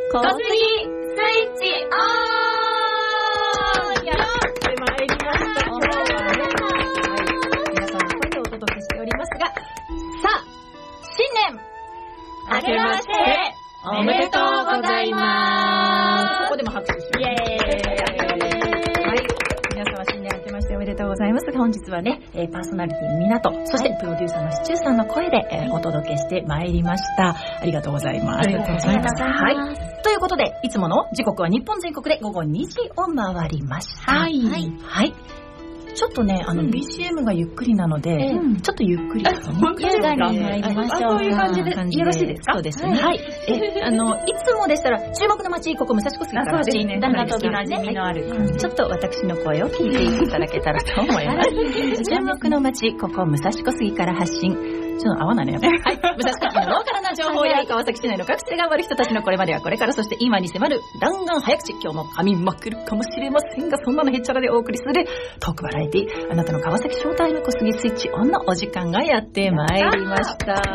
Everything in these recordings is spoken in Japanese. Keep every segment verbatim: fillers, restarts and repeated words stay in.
小杉スイッチオン。やってまいりました。今日はね、皆さんの声でお届けしておりますが、さあ新年明けましておめでとうございます。ここでも拍手します。イエーイ。はい、皆様新年明けましておめでとうございます。本日はね、えー、パーソナリティの港、そしてプロデューサーのシチューさんの声で、えー、お届けしてまいりました。ありがとうございます。ありがとうございます。はい。ということで、いつもの時刻は日本全国で午後にじを回りました。はい。はい。はい。ちょっとね、あの、うん、ビージーエム がゆっくりなので、うん、ちょっとゆっくりですね。優雅に参りましょう。そういう感じでよろしいですか？そうですね。はい。え、あの、いつもでしたら、注目の街、ここ武蔵小杉から、そうですね。だんだんと馴染みのある感じ。ちょっと私の声を聞いていただけたらと思います。注目の街、ここ武蔵小杉から発信。ちょっと合わないね。はい。武蔵小杉のローカルな情報や川崎市内の各地で頑張る人たちのこれまではこれからそして今に迫る弾丸早口。今日も噛みまくるかもしれませんが、そんなのへっちゃらでお送りするトークバラエティ。あなたの川崎ショータイム小杉スイッチオンのお時間がやってまいりました。はい。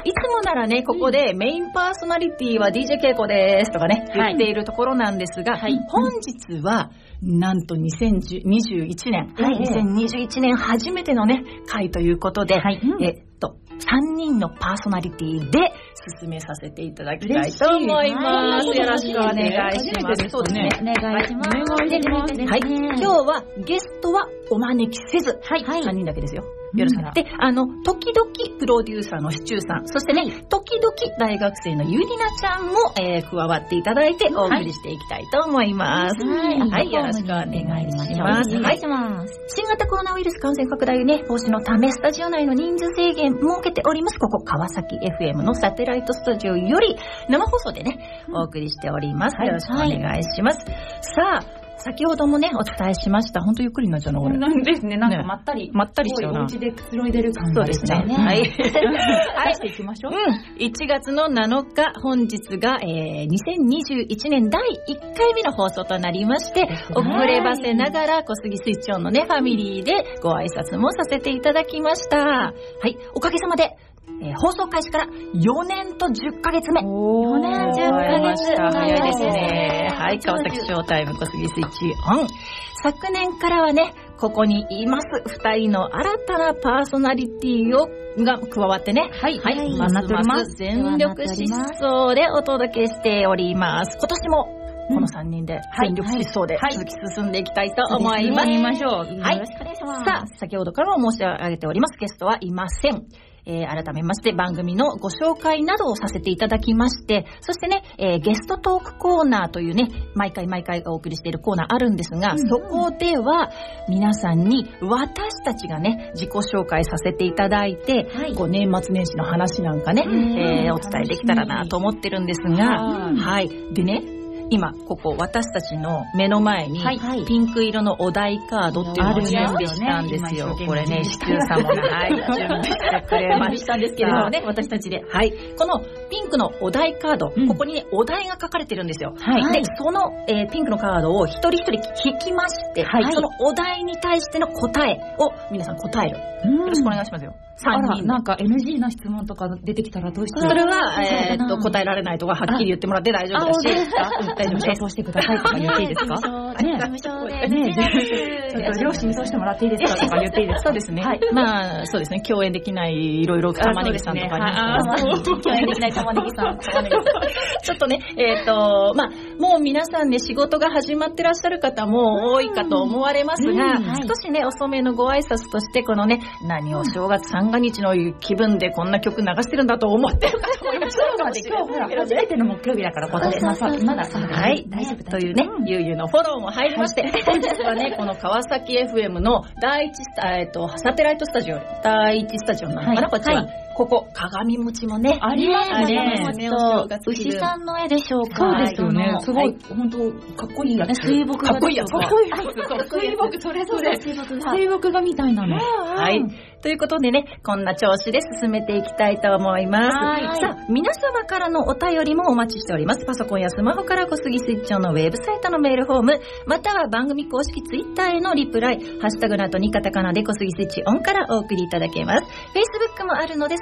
いつもならね、ここでメインパーソナリティは ディージェー ケイコですとかね、言っているところなんですが、はい、本日は、なんとにせんにじゅういちねん、はい、にせんにじゅういちねん初めてのね、回ということで、はい、えっと、さんにんのパーソナリティで進めさせていただきたいと思います。よろしくお願いします。そうですね。お願いします。お願いします。はい。今日はゲストはお招きせず、はい。さんにんだけですよ。よろしくな。で、あの、時々プロデューサーのシチューさん、そしてね、時々大学生のゆりなちゃんも、えー、加わっていただいてお送りしていきたいと思います。はい。はい。よろしくお願いします。お願いします。新型コロナウイルス感染拡大ね、防止のため、スタジオ内の人数制限設けております。ここ、川崎 エフエム のサテライトスタジオより、生放送でね、お送りしております。よろしくお願いします。さあ、先ほどもね、お伝えしました。 本当ゆっくりになっちゃうの、俺。 なんですね。なんかまったり。ね、 まったりしちゃうな。 お家でくつろいでる感じですね。 そうですね。はい。 はい。していきましょう。 うん。いちがつのなのか、本日が、えー、にせんにじゅういちねんだいいっかいめの放送となりまして、遅ればせながら小杉スイッチオンのね、ファミリーでご挨拶もさせていただきました。はい。おかげさまで、えー、放送開始からよねんとじゅっかげつめ。よねんじゅっかげつ。早いですね。はい。川崎ショータイム小杉スイッチオン。昨年からはね、ここにいます二人の新たなパーソナリティをが加わってね。はい。はい。ますます全力疾走でお届けしております。今年もこのさんにんで全力疾走で続き進んでいきたいと思います。 見ましょう。 はい。よろしくお願いします。さあ、先ほどからも申し上げております。ゲストはいません。えー、改めまして番組のご紹介などをさせていただきまして、そしてね、えー、ゲストトークコーナーというね、毎回毎回お送りしているコーナーあるんですが、うんうん、そこでは皆さんに私たちがね、自己紹介させていただいて、はい、こう年末年始の話なんかね、えー、お伝えできたらなと思ってるんですが、はい。でね、今ここ私たちの目の前にピンク色のお題カードっていうのを準備したんですよ。これね、シチューさんもはい準備してくれましたんですけれどもね、私たちではい、このピンクのお題カード、ここにねお題が書かれてるんですよ。はい。でその、えー、ピンクのカードを一人一人引きまして、はい、そのお題に対しての答えを皆さん答える。よろしくお願いしますよ。さんにん。 なんか エヌジー な質問とか出てきたらどうしてそれは、えー、っと答えられないとかはっきり言ってもらって大丈夫だし、 大丈夫です。そうしてくださいとか言っていいですか？ね、事務所でね、ちょっと両親にそうしてもらっていいですかとか言っていいですか？ そうですね。はい。まあそうですね。共演できないいろいろ玉ねぎさんとかに、共演できない玉ねぎさん、玉ねぎさん。ちょっとね、えっとまあもう皆さんね仕事が始まってらっしゃる方も多いかと思われますが、少しね遅めのご挨拶としてこのね、何を正月三が日の気分でこんな曲流してるんだと思ってる方もいらっしゃるので、 今日ほら初めての木曜日だから今年のさまだはい。大丈夫というね、ゆうゆうのフォローも入りまして、本日はね、この川崎 エフエム の第一スタ、えっと、サテライトスタジオ、第一スタジオなのかな、はい、こっちは。はい、ここ、鏡餅もね、 ありますね。 牛さんの絵でしょうか。 そうですよね。すごい、本当かっこいいやつ。 水墨画。 かっこいいやつ。かっこいいやつ。水墨、それそれ。水墨画。水墨画みたいなの。 はい。ということでね、こんな調子で進めていきたいと思います。さあ、皆様からのお便りもお待ちしております。パソコンやスマホから小杉スイッチオンのウェブサイトのメールフォーム、または番組公式ツイッターへのリプライ、ハッシュタグの後にカタカナで小杉スイッチオンからお送りいただけます。Facebook もあるので、そ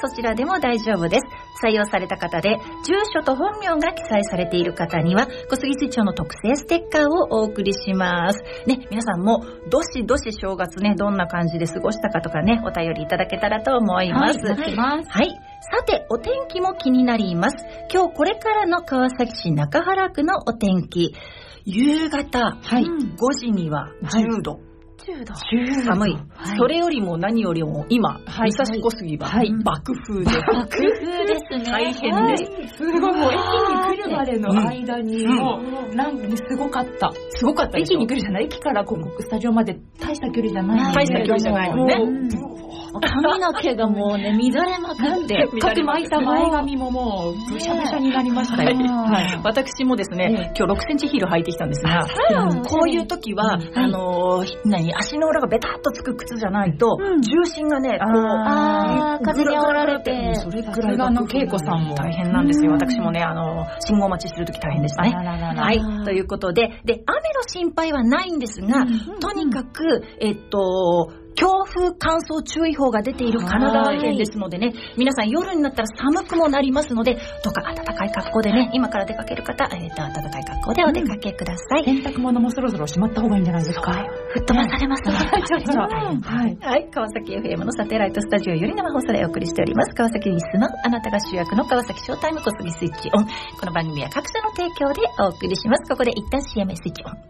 そちらでも大丈夫です。採用された方で住所と本名が記載されている方には小杉水町の特製ステッカーをお送りしますね。皆さんもどしどし正月ね、どんな感じで過ごしたかとかね、お便りいただけたらと思います。 はい、待ってます。 はい。さて、お天気も気になります。今日これからの川崎市中原区のお天気。夕方、はい、ごじにはじゅうど。はいじゅうど寒い、はい、それよりも何よりも今、はい、武蔵小杉は、はい、爆風で爆風ですね大変です、 はい、すごいもう駅に来るまでの間にもうなんかすごかったすごかった駅に来るじゃない駅からここスタジオまで大した距離じゃない大した距離じゃないのね髪の毛がもうね乱れまくってかく巻いた前髪ももうぐしゃぐしゃになりましたよ、 はいはい、私もですね今日ろくセンチヒール履いてきたんですがこういう時は、はい、あの何足の裏がベタっとつく靴じゃないと、うん、重心がねこうあ風に煽られてそれくらいがの恵子さんも大変なんですよ、うん、私もねあの信号待ちしてる時大変でしたねはいということでで雨の心配はないんですが、うん、とにかくえっと強風乾燥注意報が出ている神奈川県ですのでね皆さん夜になったら寒くもなりますのでどうか暖かい格好でね今から出かける方、えー、と暖かい格好でお出かけください、 うん、洗濯物もそろそろしまった方がいいんじゃないですか吹っ飛ばされますねちょっとはい、 はい、川崎 エフエム のサテライトスタジオより生放送でお送りしております川崎に住まうあなたが主役の川崎ショータイム小杉スイッチオンこの番組は各社の提供でお送りしますここで一旦 シーエム スイッチオン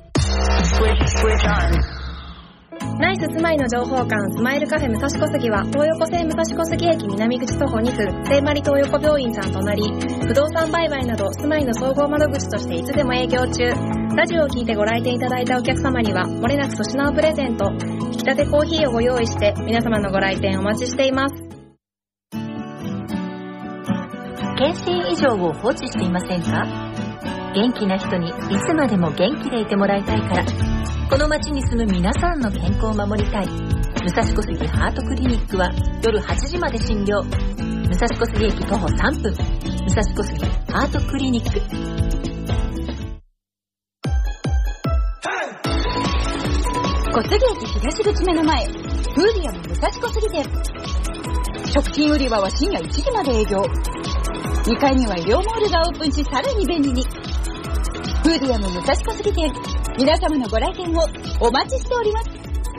ナイス住まいの情報館スマイルカフェ武蔵小杉は東横線武蔵小杉駅南口徒歩に分聖マリ東横病院さん隣不動産売買など住まいの総合窓口としていつでも営業中ラジオを聞いてご来店いただいたお客様にはもれなく粗品をプレゼント引き立てコーヒーをご用意して皆様のご来店お待ちしています検診異常を放置していませんか元気な人にいつまでも元気でいてもらいたいからこの町に住む皆さんの健康を守りたい武蔵小杉ハートクリニックは夜はちじまで診療武蔵小杉駅徒歩さんぷん武蔵小杉ハートクリニック小杉駅東口目の前フーディアム武蔵小杉店食品売り場は深夜いちじまで営業にかいには医療モールがオープンしさらに便利にフーディアム武蔵小杉店皆様のご来店をお待ちしております。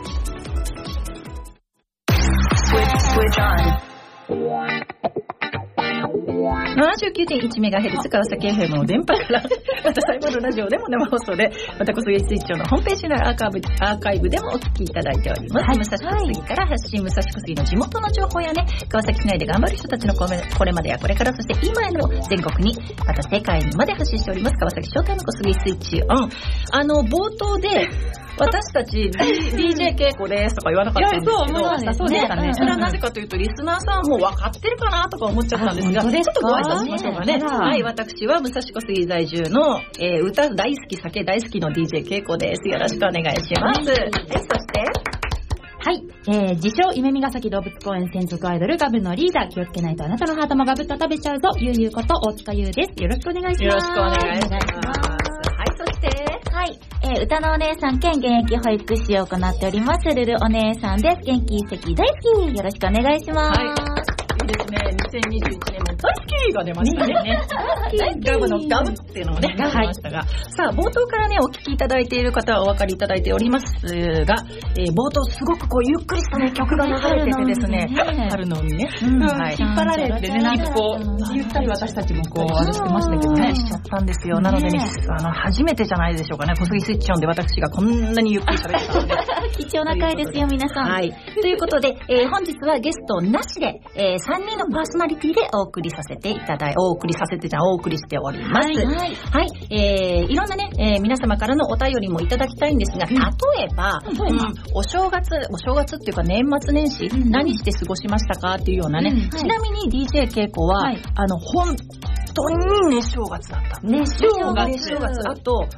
ななじゅうきゅうてんいちメガヘルツ 川崎 エフエム の電波からまた最後のラジオでも生放送でまた小杉スイッチのホームページのアーカイブアーカイブでもお聞きいただいております、はい、武蔵小杉から発信武蔵小杉の地元の情報やね川崎市内で頑張る人たちのこれまでやこれからそして今への全国にまた世界にまで発信しております川崎ショータイム小杉スイッチオンあの冒頭で私たち ディージェー 稽古ですとか言わなかったんですけど、いやそう、そうでしたね。それはなぜかというとリスナーさんも分かってるかなとか思っちゃったんですが、ちょっとご挨拶しましょうかね。はい、私は武蔵小杉在住の、えー、歌大好き酒大好きの ディージェー 稽古です。よろしくお願いします。はい、そしてはい、えー、自称夢見ヶ崎動物公園専属アイドルガブのリーダー気をつけないとあなたのハートもガブッと食べちゃうぞゆうゆうこと大塚優です。よろしくお願いします。 よろしくお願いします。はい、そしてはい、えー、歌のお姉さん兼現役保育士を行っておりますルルお姉さんです。元気一石大好きよろしくお願いします。はい、 いいですね。にせんにじゅういちねんも大好きが出ましたね。ガブのガブっていうのをね、出ましたが、はい、さあ冒頭からねお聞きいただいている方はお分かりいただいておりますが、えー、冒頭すごくこうゆっくりしたね曲が流れててですね、春の海ね、うんはい、引っ張られてね、なんかこうゆったり私たちもこうあれしてましたけどね、しちゃったんですよ。なのでね、あの初めてじゃないでしょうかね、小杉スイッチオンで私がこんなにゆっくり喋ってたので貴重な回ですよ皆さん。 はい、ということで、えー、本日はゲストなしで、えー、さんにんのパーソナリティでお送りさせていただいお送りさせてじゃんお送りしております。はい、はいはいえー、いろんなね、えー、皆様からのお便りもいただきたいんですが、例えば、うんうん、お正月お正月っていうか年末年始、うん、何して過ごしましたかっていうようなね、うんはい、ちなみに ディージェー 稽古は、はい、あの本当に寝正月だった。 寝正月。 寝正月。あと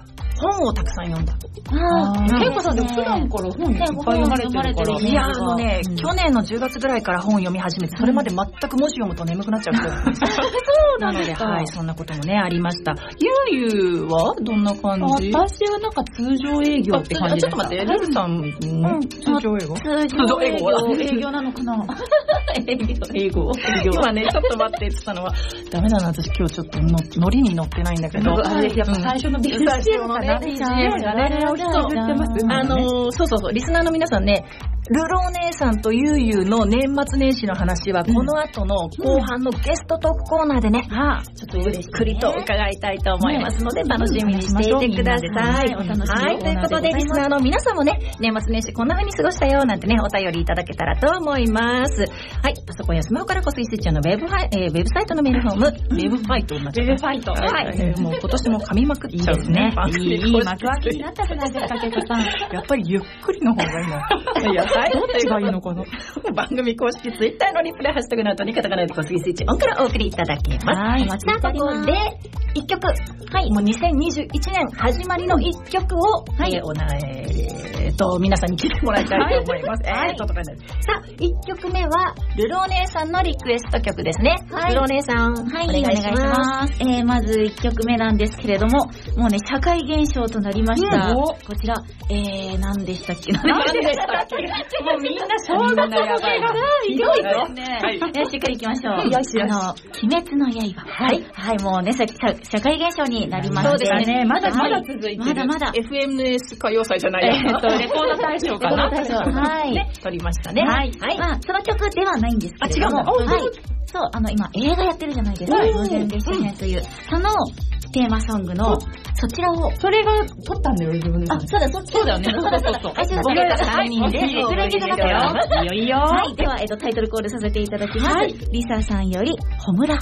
本をたくさん読んだ。 ああ、けいこさんで普段から本いっぱい読まれてるから。 いや、あのね、去年のじゅうがつぐらいから本読み始めて、それまで全く文字読むと眠くなっちゃう人なんです。そうなので、はい、そんなこともね、ありました。ゆうゆうはどんな感じ？ 私はなんか通常営業って感じです。 ちょっと待って、ルルさん、通常営業？ 通常営業。営業なのかな？ 営業、営業。今ね、ちょっと待ってって言ったのは、ダメだな、私今日ちょっとノリに乗ってないんだけど。 あれ、やっぱ最初の ビージーエム かな？ ビージーエム がね、あの、そうそうそう、リスナーの皆さんね、ルロお姉さんとゆうゆうの年末年始の話は、この後の後半のゲストトークコーナーでね、ちょっとゆっくりと伺いたいと思いますので、楽しみにしていてください。はい、ということで、リスナーの皆さんもね、年末年始こんな風に過ごしたよ、なんてね、お便りいただけたらと思います。はい、パソコンやスマホからこすいスイッチのウェブファイ、えー、ウェブサイトのメールフォーム、ウェブファイトになっちゃった。 ウェブファイト。 はい。もう今年も噛みまくっちゃうね。 いい、いい幕開けになったじゃないですか、けいこさん。 やっぱりゆっくりの方がいいの。いや、はい。どっちがいいのかな。番組公式ツイッターのリプレイハッシュタグの後にカタカナで小杉スイッチオンからお送りいただけます。 はい。 さあ、ここで一曲。はい。もうにせんにじゅういちねん始まりの一曲を、はい。おなえーと、皆さんに聴いてもらいたいと思います。はい。えーと、とかね。さあ、一曲目は、ルルお姉さんのリクエスト曲ですね。はい。ルルお姉さん。 はい。お願いします。えー、まず一曲目なんですけれども、もうね、社会現象となりました。こちら、えー、何でしたっけ？ 何でしたっけ？もうみんな小学生がひどいですね。はい。よし、しっかり行きましょう。 よしよし。 あの、鬼滅の刃。はい。はい、もうね、社会現象になりまして。 そうですね。 まだまだ続いてる。 まだまだ。 エフエムエス 歌謡祭じゃないえっと、レコード大賞かな。 レコード大賞。はい。 撮りましたね。 はい。はい。まあ、その曲ではないんですけれども。 あ、違うの？ はい。そう、あの、今、映画やってるじゃないですか。無限列車編という。その、テーマソングの、そちらを。 それが撮ったんだよ、自分で。 あ、そうだ、そうだよね。そうそうそう。はい、ちょっと下げたさんにんで、それだけだよ。 いいよいいよ。 はい、では、えっと、タイトルコールさせていただきます。はい。リサさんより、ほむら。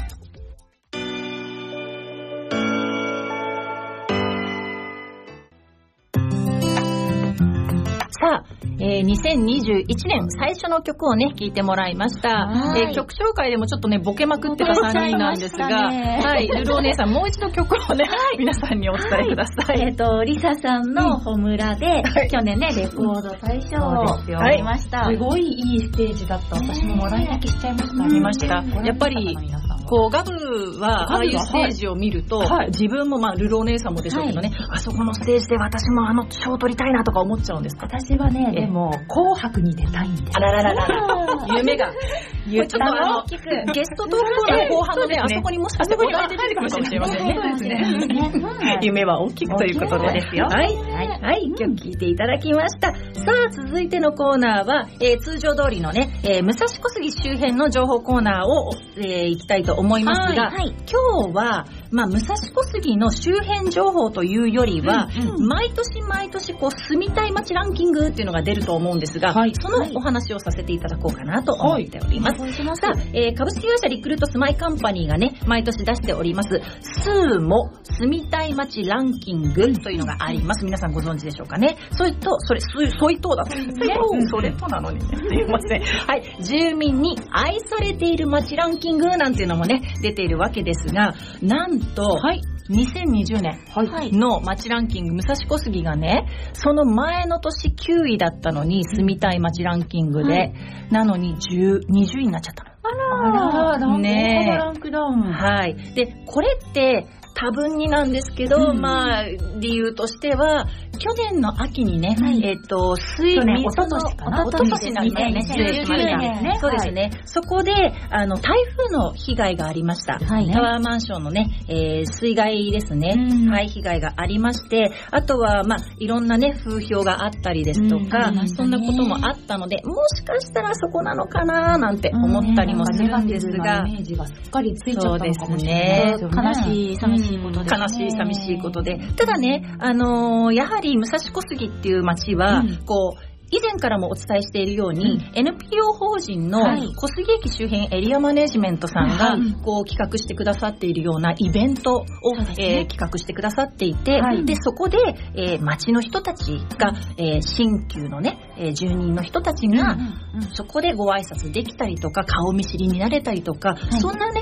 さあ、えー、にせんにじゅういちねん最初の曲をね、聴いてもらいました。えー、曲紹介でもちょっとね、ボケまくってたさんにんなんですが、はい、ルルお姉さんもう一度曲をね、はい、皆さんにお伝えください。はい、 えっ、ー、と、リサさんのほむらで、うん、去年ね、レコード大賞を取りました。 すごいいいステージだった。私ももらい泣きしちゃいました。 ありました。やっぱり、こう、ガブは、ああいうステージを見ると、はい、自分もまあ、ルルお姉さんもでしょうけどね、はい、あそこのステージで私もあの賞を取りたいなとか思っちゃうんですか？ 私はね、でも、紅白に出たいんです。 あらららら。夢が。ちょっとあの、ゲストトークコーナー後半のね、あそこにもしかしてお題出てくるかもしれませんね。夢は大きくということで。ですよ。はい。はい。今日聞いていただきました。さあ、続いてのコーナーは、えー、通常通りのね、えー、武蔵小杉周辺の情報コーナーを、えー、行きたいと思いますが、はいはい、今日は、まあ、武蔵小杉の周辺情報というよりは、うんうん、毎年毎年、こう、住みたい街ランキングっていうのが出ると思うんですが、はい、そのお話をさせていただこうかなと思っております。はい、さあ、えー、株式会社リクルートスマイカンパニーがね、毎年出しております、スーモ住みたい街ランキングというのがあります。皆さんご存知でしょうかね。それと、それ、そいとうだったんですね。それとなのにね。すいません。はい。住民に愛されている街ランキングなんていうのもね、出ているわけですが、なんと、はい。にせんにじゅうねんの街ランキング、武蔵小杉がね、その前の年きゅういだったのに、住みたい街ランキングで、はい、なのにじゅう、にじゅういになっちゃったの。 あらー、ね、ランクダウン。 はい。で、これって、多分になんですけど、うん、まあ、理由としては、去年の秋にね、はい、えっ、ー、と、水、 去年、おととしかな？ おととしなんですね。失礼しました。そうですね。はい、そこで、あの、台風の被害がありました。はい、タワーマンションのね、えー、水害ですね。はい、被害がありまして、あとは、まあ、いろんなね、風評があったりですとか、うん、そんなこともあったので、もしかしたらそこなのかななんて思ったりもするんですが、 イメージがすっかりついちゃったのかもしれないですね。悲しい、寂しいことですね。 悲しい、寂しいことで。ただね、あのー、やはり武蔵小杉っていう街は、うん、こう、以前からもお伝えしているように、うん、エヌピーオー 法人の小杉駅周辺エリアマネジメントさんが、はい、こう企画してくださっているようなイベントを、ねえー、企画してくださっていて、はい、でそこで、えー、街の人たちが、えー、新旧のね、えー、住人の人たちが、うんうんうん、そこでご挨拶できたりとか顔見知りになれたりとか、はい、そんなね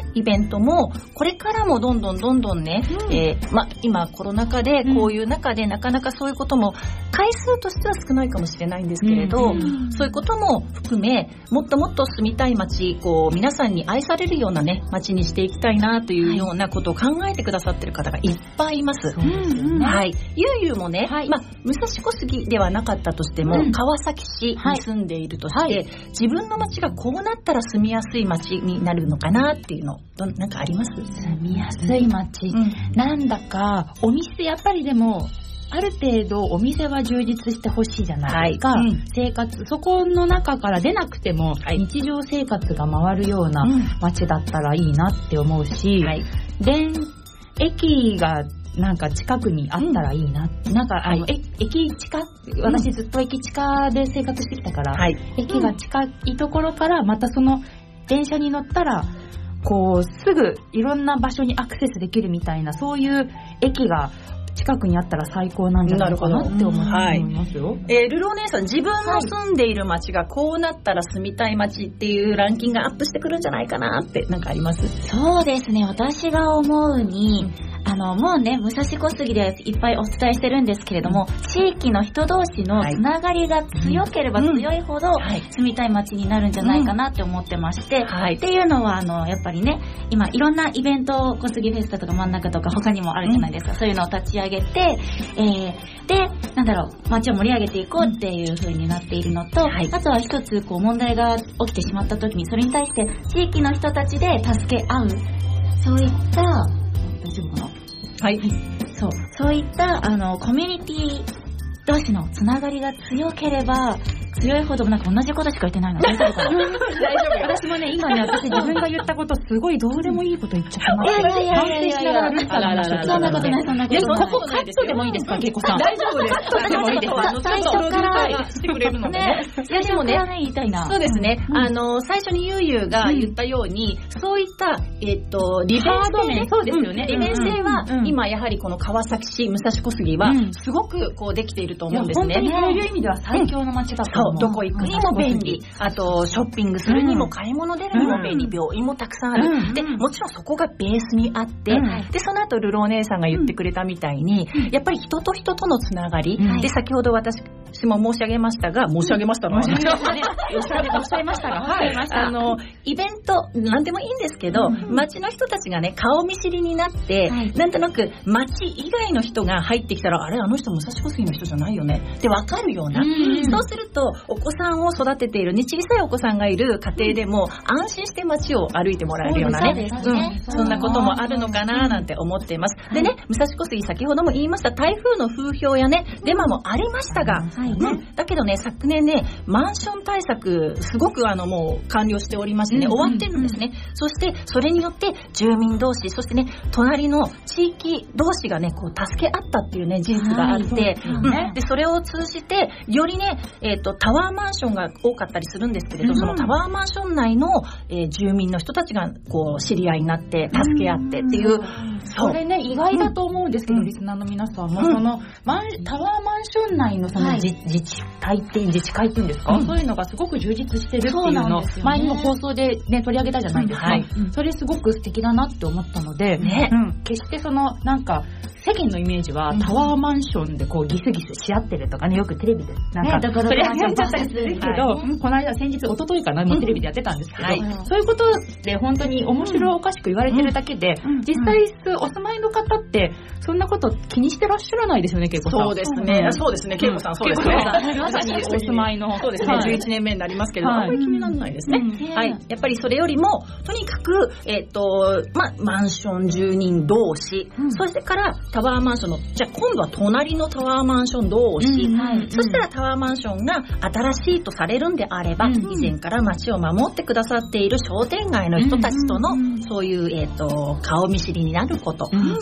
イベントもこれからもどんどんどんどんね、うんえーま、今コロナ禍でこういう中でなかなかそういうことも回数としては少ないかもしれないんですけれど、うんうん、そういうことも含めもっともっと住みたい街、こう皆さんに愛されるようなね街にしていきたいなというようなことを考えてくださってる方がいっぱいいます。そうですよね。はい。ゆうゆうもね、はい、まあ武蔵小杉ではなかったとしても、うん、川崎市に住んでいるとして、はい、自分の街がこうなったら住みやすい街になるのかなっていうのなんかあります？ 住みやすい街、うん、なんだかお店やっぱりでもある程度お店は充実してほしいじゃないですか、はいうん、生活そこの中から出なくても日常生活が回るような街だったらいいなって思うし、はい、電駅がなんか近くにあったらいいな、うん、なんかあの、はい、駅近私ずっと駅近で生活してきたから、はい、駅が近いところからまたその電車に乗ったらこうすぐいろんな場所にアクセスできるみたいなそういう駅が近くにあったら最高なんじゃないかなって思いますよ。はい、 えー、ルルお姉さん、自分の住んでいる街がこうなったら住みたい街っていうランキングがアップしてくるんじゃないかなってなんかあります？ そうですね、私が思うに、うん、あのもうね武蔵小杉でいっぱいお伝えしてるんですけれども、うん、地域の人同士のつながりが強ければ強いほど、うんはい、住みたい街になるんじゃないかなって思ってまして、うんはい、っていうのはあのやっぱりね今いろんなイベント小杉フェスタとか真ん中とか他にもあるじゃないですか、うん、そういうのを立ち上げて、えー、でなんだろう街を盛り上げていこうっていう風になっているのと、はい、あとは一つこう問題が起きてしまった時にそれに対して地域の人たちで助け合うそういった大丈夫かなはい、 そうそういったあのコミュニティ同士のつながりが強ければ強いほどなんか同じことしか言ってないの大丈夫かな大丈夫私もね今ね私自分が言ったことすごいどうでもいいこと言っちゃってます。 いやいやいやいやいやいやそんなことないそんなことない。 ここカットでもいいですかけいこさん。 大丈夫です。 カットでもいいですか。 最初からしてくれるのでね。 いやでもね言いたいな。 そうですね。あの最初にゆうゆうが言ったようにそういったえっと利便性そうですよね。 利便性は今やはりこの川崎市武蔵小杉はすごくこうできていると思うんですね。 本当にそういう意味では最強の街だと思う。 どこ行くにも便利、あとショッピングするにも買い物出るにも便利、うん、病院もたくさんある、うん、でもちろんそこがベースにあって、うん、でその後ルロお姉さんが言ってくれたみたいに、うん、やっぱり人と人とのつながり、うん、で先ほど私も申し上げましたが申し上げましたが、うん、申し上げましたねおっしゃいましたが、 はい、あのイベントなんでもいいんですけど、うん、街の人たちがね顔見知りになって、はい、なんとなく街以外の人が入ってきたらあれあの人武蔵小杉の人じゃないよねって分かるような、うん、そうするとお子さんを育てているね小さいお子さんがいる家庭でも安心して街を歩いてもらえるようなね、うん、そんなこともあるのかななんて思っています。でね武蔵小杉先ほども言いました台風の風評やねデマもありましたが、はいうん、だけどね昨年ねマンション対策すごくあのもう完了しておりましてね、うん、終わってるんですね、うん、そしてそれによって住民同士そしてね隣の地域同士がねこう助け合ったっていうね事実があって、はい そ, うんね、でそれを通じてよりね、えーと、タワーマンションが多かったりするんですけれど、うん、そのタワーマンション内の、えー、住民の人たちがこう知り合いになって助け合ってっていう、うん、 それね意外だと思うんですけど、うん、リスナーの皆さんも、うん、そのマンタワーマンション内のその、はい、自, 自治体って自治会っていうんですか、うん、そういうのがすごく充実してるっていうのを、ね、前にも放送で、ね、取り上げたじゃないですか、うんはい、それすごく素敵だなって思ったので、ねうん、決してそのなんか世間のイメージはタワーマンションでこうギスギスし合ってるとかねよくテレビでなんか、ね、取り上げちゃったりするけど、はい、この間先日一昨日かなもテレビでやってたんですけど、はい、そういうことで本当に面白おかしく言われてるだけで、うん、実際お住まいの方ってそんなこと気にしてらっしゃらないですよね、けいこさん。 そうですね、うん、そうですね、けいこさん、そうですね。 まさにお住まいの、 そうですね、はい、じゅういちねんめになりますけど、はい、あんまり気にならないですね、うん。はい、やっぱりそれよりもとにかくえっとまマンション住人同士、うん、そしてからタワーマンションのじゃあ今度は隣のタワーマンション同士、うんはい、そしたらタワーマンションが新しいとされるんであれば、うん、以前から街を守ってくださっている商店街の人たちとの、うん、そういう、えー、と顔見知りになること、うん、そんなこと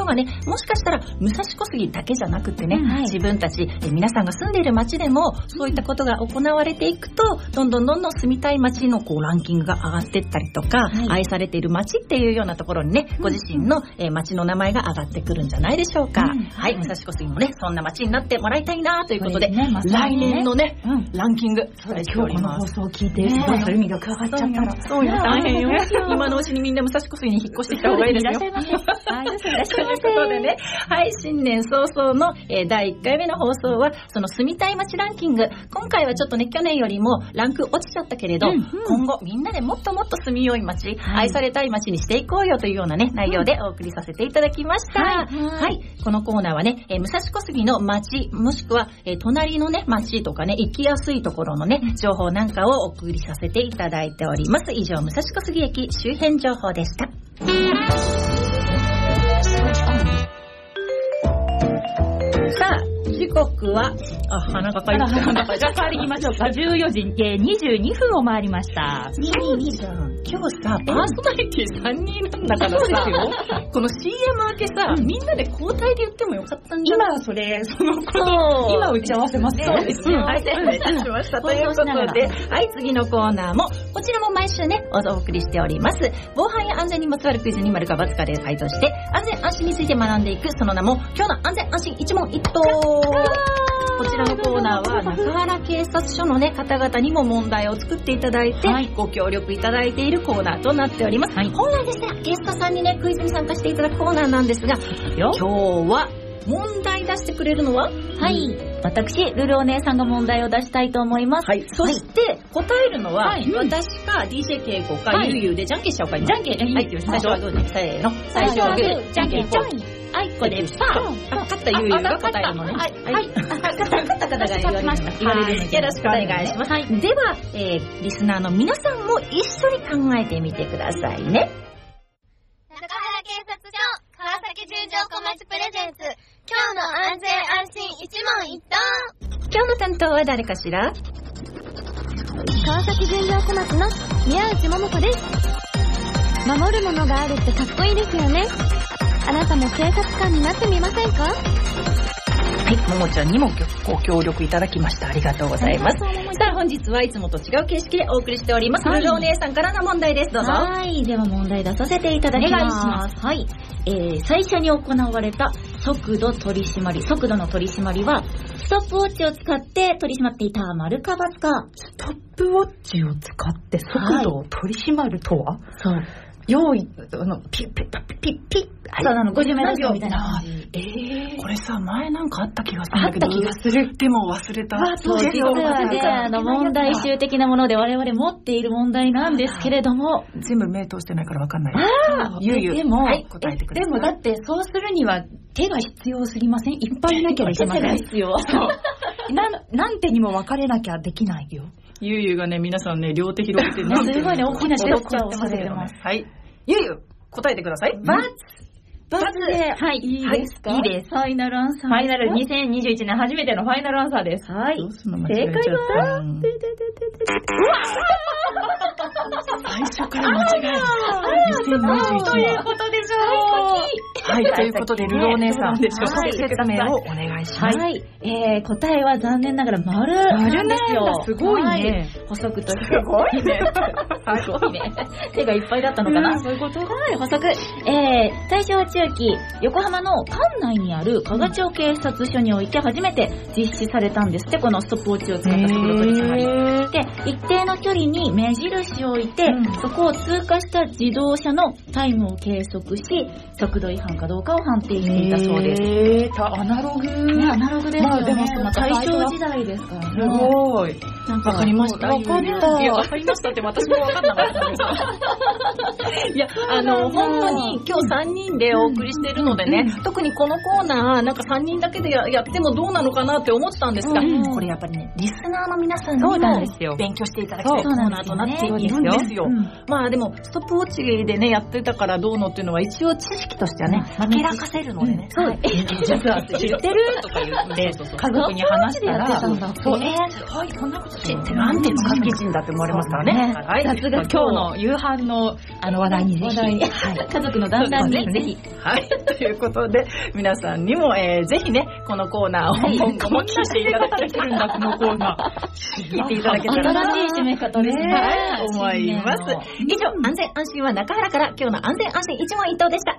ことがね、もしかしたら武蔵小杉だけじゃなくてね、 はい、 自分たちえ皆さんが住んでいる町でもそういったことが行われていくと、どんどんどんどん住みたい町のこうランキングが上がっていったりとか、はい、愛されている町っていうようなところにね、ご自身の、えー、町の名前が上がってくるんじゃないでしょうか。うん、はい、武蔵小杉もね、そんな町になってもらいたいなということで、ね、ま来年のね、うん、ランキング、 それ今日この放送を聞いて、すごいそれ魅力上がっちゃったら、 そうよ、大変よ。今のうちにみんな武蔵小杉に引っ越してきた方がいいですよ。いらっしゃいませ。はい、いらっしゃいませ。ということでね、はい、新年早々の、えー、だいいっかいめの放送は、その住みたい街ランキング。今回はちょっとね、去年よりもランク落ちちゃったけれど、うんうん、今後みんなでもっともっと住みよい街、はい、愛されたい街にしていこうよというようなね、内容でお送りさせていただきました。はい、はい、このコーナーはね、えー、武蔵小杉の街、もしくは、えー、隣のね、街とかね、行きやすいところのね、情報なんかをお送りさせていただいております。以上、武蔵小杉駅周辺情報でした。さあ、時刻は、あ、鼻がかゆくて鼻がじゃあ代わりにましょうか。じゅうよじにじゅうにふんを回りました。 今日じゃん。今日さ、パーソナリティさんにんなんだからさ、この シーエム 明けさ、うん、みんなで交代で言ってもよかったんじゃない？ 今それ、そのこと、今打ち合わせますね。 そうですね。はい、失礼いたしました。ということで、はい、次のコーナーも、こちらも毎週ね、お送りしております。防犯や安全にまつわるクイズに丸か×かで回答して、安全安心について学んでいく、その名も、今日の安全安心一問一答。こちらのコーナーは中原警察署の、ね、方々にも問題を作っていただいて、はい、ご協力いただいているコーナーとなっております。はい、本来でしたらゲストさんにねクイズに参加していただくコーナーなんですが、今日は問題出してくれるのは、 はい、私ルルお姉さんが問題を出したいと思います。 はい、そして答えるのは、はい、私か ディージェー ケイコか、はい、ゆうゆうでじゃんけんしちゃおうか。 じゃんけん、はい、 最初はグーね、せーの、最初はグー、じゃんけんぽい、あいこでパー。勝ったゆうゆうが答えるのね。はい、はい、勝った方が言われました。言われるのでよろしくお願いします。はい、では、えー、リスナーの皆さんも一緒に考えてみてくださいね。 中原警察署川崎十条小町プレゼンツ、今日の安全安心一問一答。 今日の担当は誰かしら？ 川崎十条小町の宮内桃子です。守るものがあるってかっこいいですよね。あなたも警察官になってみませんか？ はい、ももちゃんにもご協力いただきました。ありがとうございます。さあ、本日はいつもと違う形式でお送りしております。ルルお姉さんからの問題です。どうぞ。 はい、では問題出させていただきます。お願いします。はい、えー、最初に行われた速度取り締まり、速度の取り締まりはストップウォッチを使って取り締まっていた丸か×か。 ストップウォッチを使って速度を取り締まるとは？はい、 そう。 用意、あの、ピッピッピッピッピッ。 そうなの、ごじゅうメートルみたいな。 えー、これさ、前なんかあった気がするんだけど。 あった気がする。 でも忘れた。 そう、実はね、あの、問題集的なもので我々持っている問題なんですけれども。 全部目通してないからわかんない。 ああ、 ゆうゆう。 でも、 はい、答えてください。 でもだって、そうするには手が必要すぎません？いっぱいいなきゃいけません。 手が必要。 そう。なん、何手にも分かれなきゃできないよ。 ゆうゆうがね、皆さんね、両手広げてね。 すごいね、大きなジェスチャーをされてます。 はい。ゆうゆう、答えてください。 バツバツで、 はい、いいですか？ いいです。ファイナルアンサー。 ファイナルにせんにじゅういちねん初めてのファイナルアンサーです。 はい。 正解は、最初から間違える。にせんにじゅういちねん。 ということでしょう。 はい、ということで、ルルお姉さん、説明をお願いします。 はい。えー、答えは残念ながら丸なんですよ。 すごいね。 補足として。 すごいね。 すごいね。手がいっぱいだったのかな？ そういうこと？ はい、補足。えー、大正中期、横浜の関内にある加賀町警察署において初めて実施されたんですって、このストップウォッチを使った速度取り締まり。で、一定の距離に目印を置いて、うん、そこを通過した自動車のタイムを計測し、速度違反かどうかを判定していたそうです。 えー、アナログ、 ね、アナログですよね。まあ、でもまた大正時代ですからね。 すごい。わかりました。 わかった。 いや、わかりましたって私もわかんなかったんですよ。いや、あの、本当に今日さんにんでお送りしているのでね、うん、特にこのコーナー、なんかさんにんだけで や, やってもどうなのかなって思ったんですが、うん、これやっぱりね、リスナーの皆さんにも勉強していただきたいコーナーとなっているんですよ。うん、まあでも、ストップウォッチでね、やってたからどうのっていうのは一応知識としてはね、 明らかせるのでね。 そう。実は知ってるとか言って、家族に話したら、そう、えー、すごい、こんなこと知ってるなんていうの、 キッチンだって思われますからね。 はい。さすが今日の夕飯のあの話題にぜひ、家族の団らんにぜひ。 はい。ということで、皆さんにも、えー、ぜひね、このコーナーを今後も聞いていただけるんだ、このコーナー。聞いていただけたらな。 新しい締め方ですね。 はい、思います。以上、安全安心は中原から今日の安全安心一問一答でした。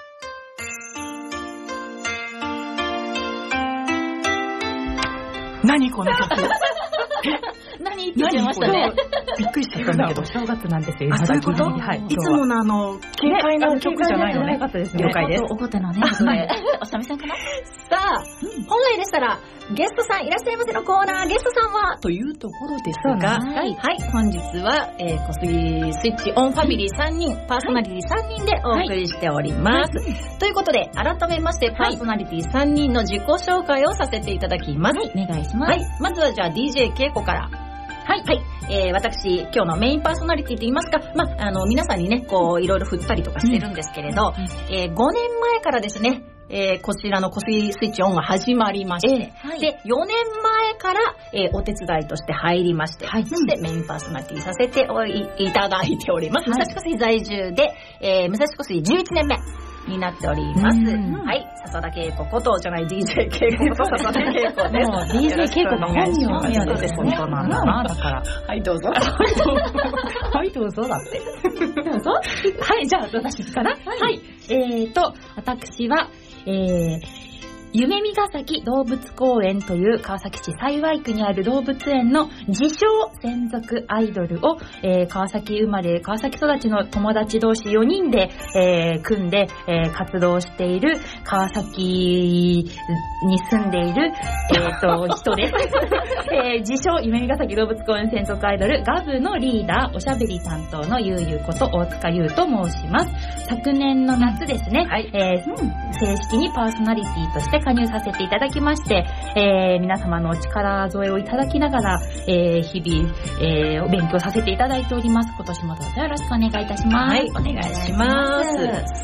何この曲何って言ってましたね。 びっくりしちゃったんだけど。 正月なんですよ。 あ、そういうこと？はい。いつものあの、軽快な曲じゃないのね。 了解です。 おこてのね、おさみさんかな？ さあ、本来でしたら、ゲストさんいらっしゃいませのコーナー、ゲストさんはというところですが、はい、はい、本日は、えー、小杉スイッチオンファミリーさんにん、パーソナリティさんにんでお送りしております。はい、ということで、改めまして、パーソナリティさんにんの自己紹介をさせていただきます。はい、 お願いします。 はい、まずはじゃあ ディージェー けいこから。はい。はい。えー、私、今日のメインパーソナリティと言いますか、まあ、あの、皆さんにね、こう、いろいろ振ったりとかしてるんですけれど、うん、えー、ごねんまえからですね、えー、こちらの小杉スイッチオンが始まりまして、えーはい、で、よねんまえから、えー、お手伝いとして入りまして、はい、そしてメインパーソナリティさせておい、いただいております。はい、武蔵小杉在住で、えー、武蔵小杉じゅういちねんめになっております。はい。笹田恵子こと、じゃない、ディージェー 恵子こと笹田恵子です。 もう ディージェー 恵子が本名です。 本当なんだな、だから。はい、どうぞ。 はい、どうぞだって。どうぞ。はい、じゃあ私から。はい。えーと、私は、えー、夢見ヶ崎動物公園という川崎市幸区にある動物園の自称専属アイドルを、えー、川崎生まれ川崎育ちの友達同士よにんで、えー、組んで、えー、活動している川崎に住んでいる、えー、と人です、えー、自称夢見ヶ崎動物公園専属アイドルガブのリーダーおしゃべり担当のゆうゆうこと大塚優と申します。昨年の夏ですね、はい、えー、正式にパーソナリティとして加入させていただきまして、えー、皆様のお力添えをいただきながら、えー、日々、えー、お勉強させていただいております。今年もどうぞよろしくお願いいたします。 はい、お願いします。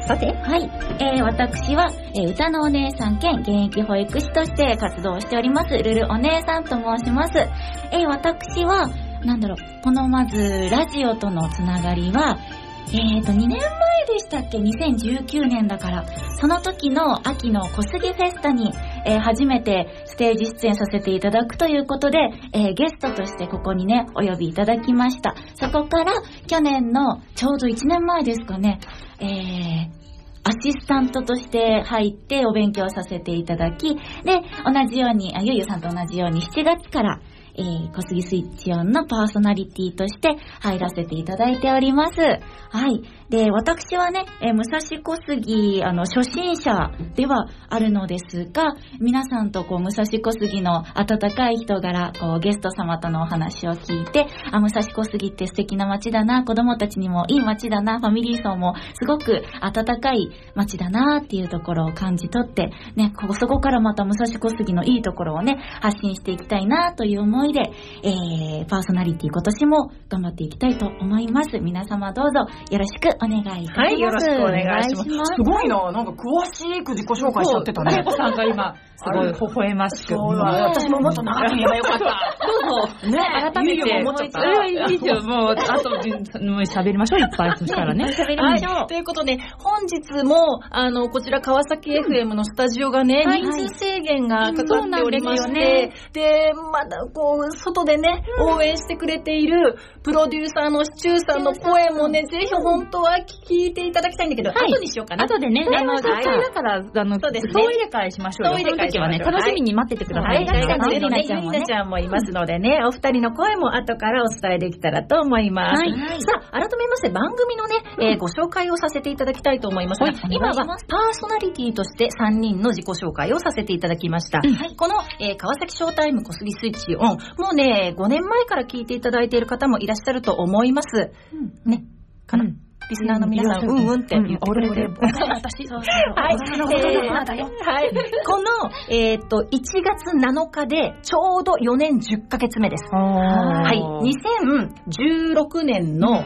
さて、 はい、えー、私は、えー、歌のお姉さん兼現役保育士として活動しておりますルルお姉さんと申します。えー、私はなんだろう、このまずラジオとのつながりはえーと、にねんまえでしたっけ ?にせんじゅうきゅうねんだから、その時の秋の小杉フェスタに、えー、初めてステージ出演させていただくということで、えー、ゲストとしてここにね、お呼びいただきました。そこから、去年のちょうどいちねんまえですかね、えー、アシスタントとして入ってお勉強させていただき、で、同じように、あ、ゆうゆうさんと同じようにしちがつから、えー、小杉スイッチオンのパーソナリティとして入らせていただいております。はい。で、私はね、えー、武蔵小杉、あの、初心者ではあるのですが、皆さんとこう、武蔵小杉の温かい人柄、こう、ゲスト様とのお話を聞いて、あ、武蔵小杉って素敵な街だな、子供たちにもいい街だな、ファミリー層もすごく温かい街だなっていうところを感じ取って、ね、ここ、そこからまた武蔵小杉のいいところをね、発信していきたいなという思いで、えー、パーソナリティ今年も頑張っていきたいと思います。皆様どうぞよろしくお願いいたします。 はい、よろしくお願いします。すごいな、なんか詳しく自己紹介しちゃってたね。 恵子さんが今すごい微笑ましく。 そうだ、私ももっと長く言えばよかった。どうぞ。ね、改めて思っちゃった。 いいですよ、もうあともう喋りましょう、いっぱい。そしたらね、 喋りましょう、 はい。ということで本日もあのこちら川崎 エフエム のスタジオがね、人数制限がかかっておりまして、でまだこう外でね応援してくれているプロデューサーのシチューさんの声もね、ぜひ本当は聞いていただきたいんだけど、はい、後にしようかな。 後でね、あの、はい、だから、あの、そうですね。総入れ替えしましょうよ。 総入れ替えしましょう。 その時はね、楽しみに待っててください。 はい、大学生のね、ゆりなちゃんもいますのでね、お二人の声も後からお伝えできたらと思います。はい。さあ、改めまして番組のね、えー、ご紹介をさせていただきたいと思いますが、はい、今はパーソナリティとしてさんにんの自己紹介をさせていただきました。はい、この、えー、川崎ショータイム小杉スイッチオン、もうね、ごねんまえから聞いていただいている方もいらっしゃると思います。うん、ね、かな、うん、リスナーの皆さん、うんうんって言ってくれてる。 私、そうそう。 はい。はい。この、えっと、いちがつなのかで、ちょうどよねんじゅっかげつめです。はい。にせんじゅうろくねんの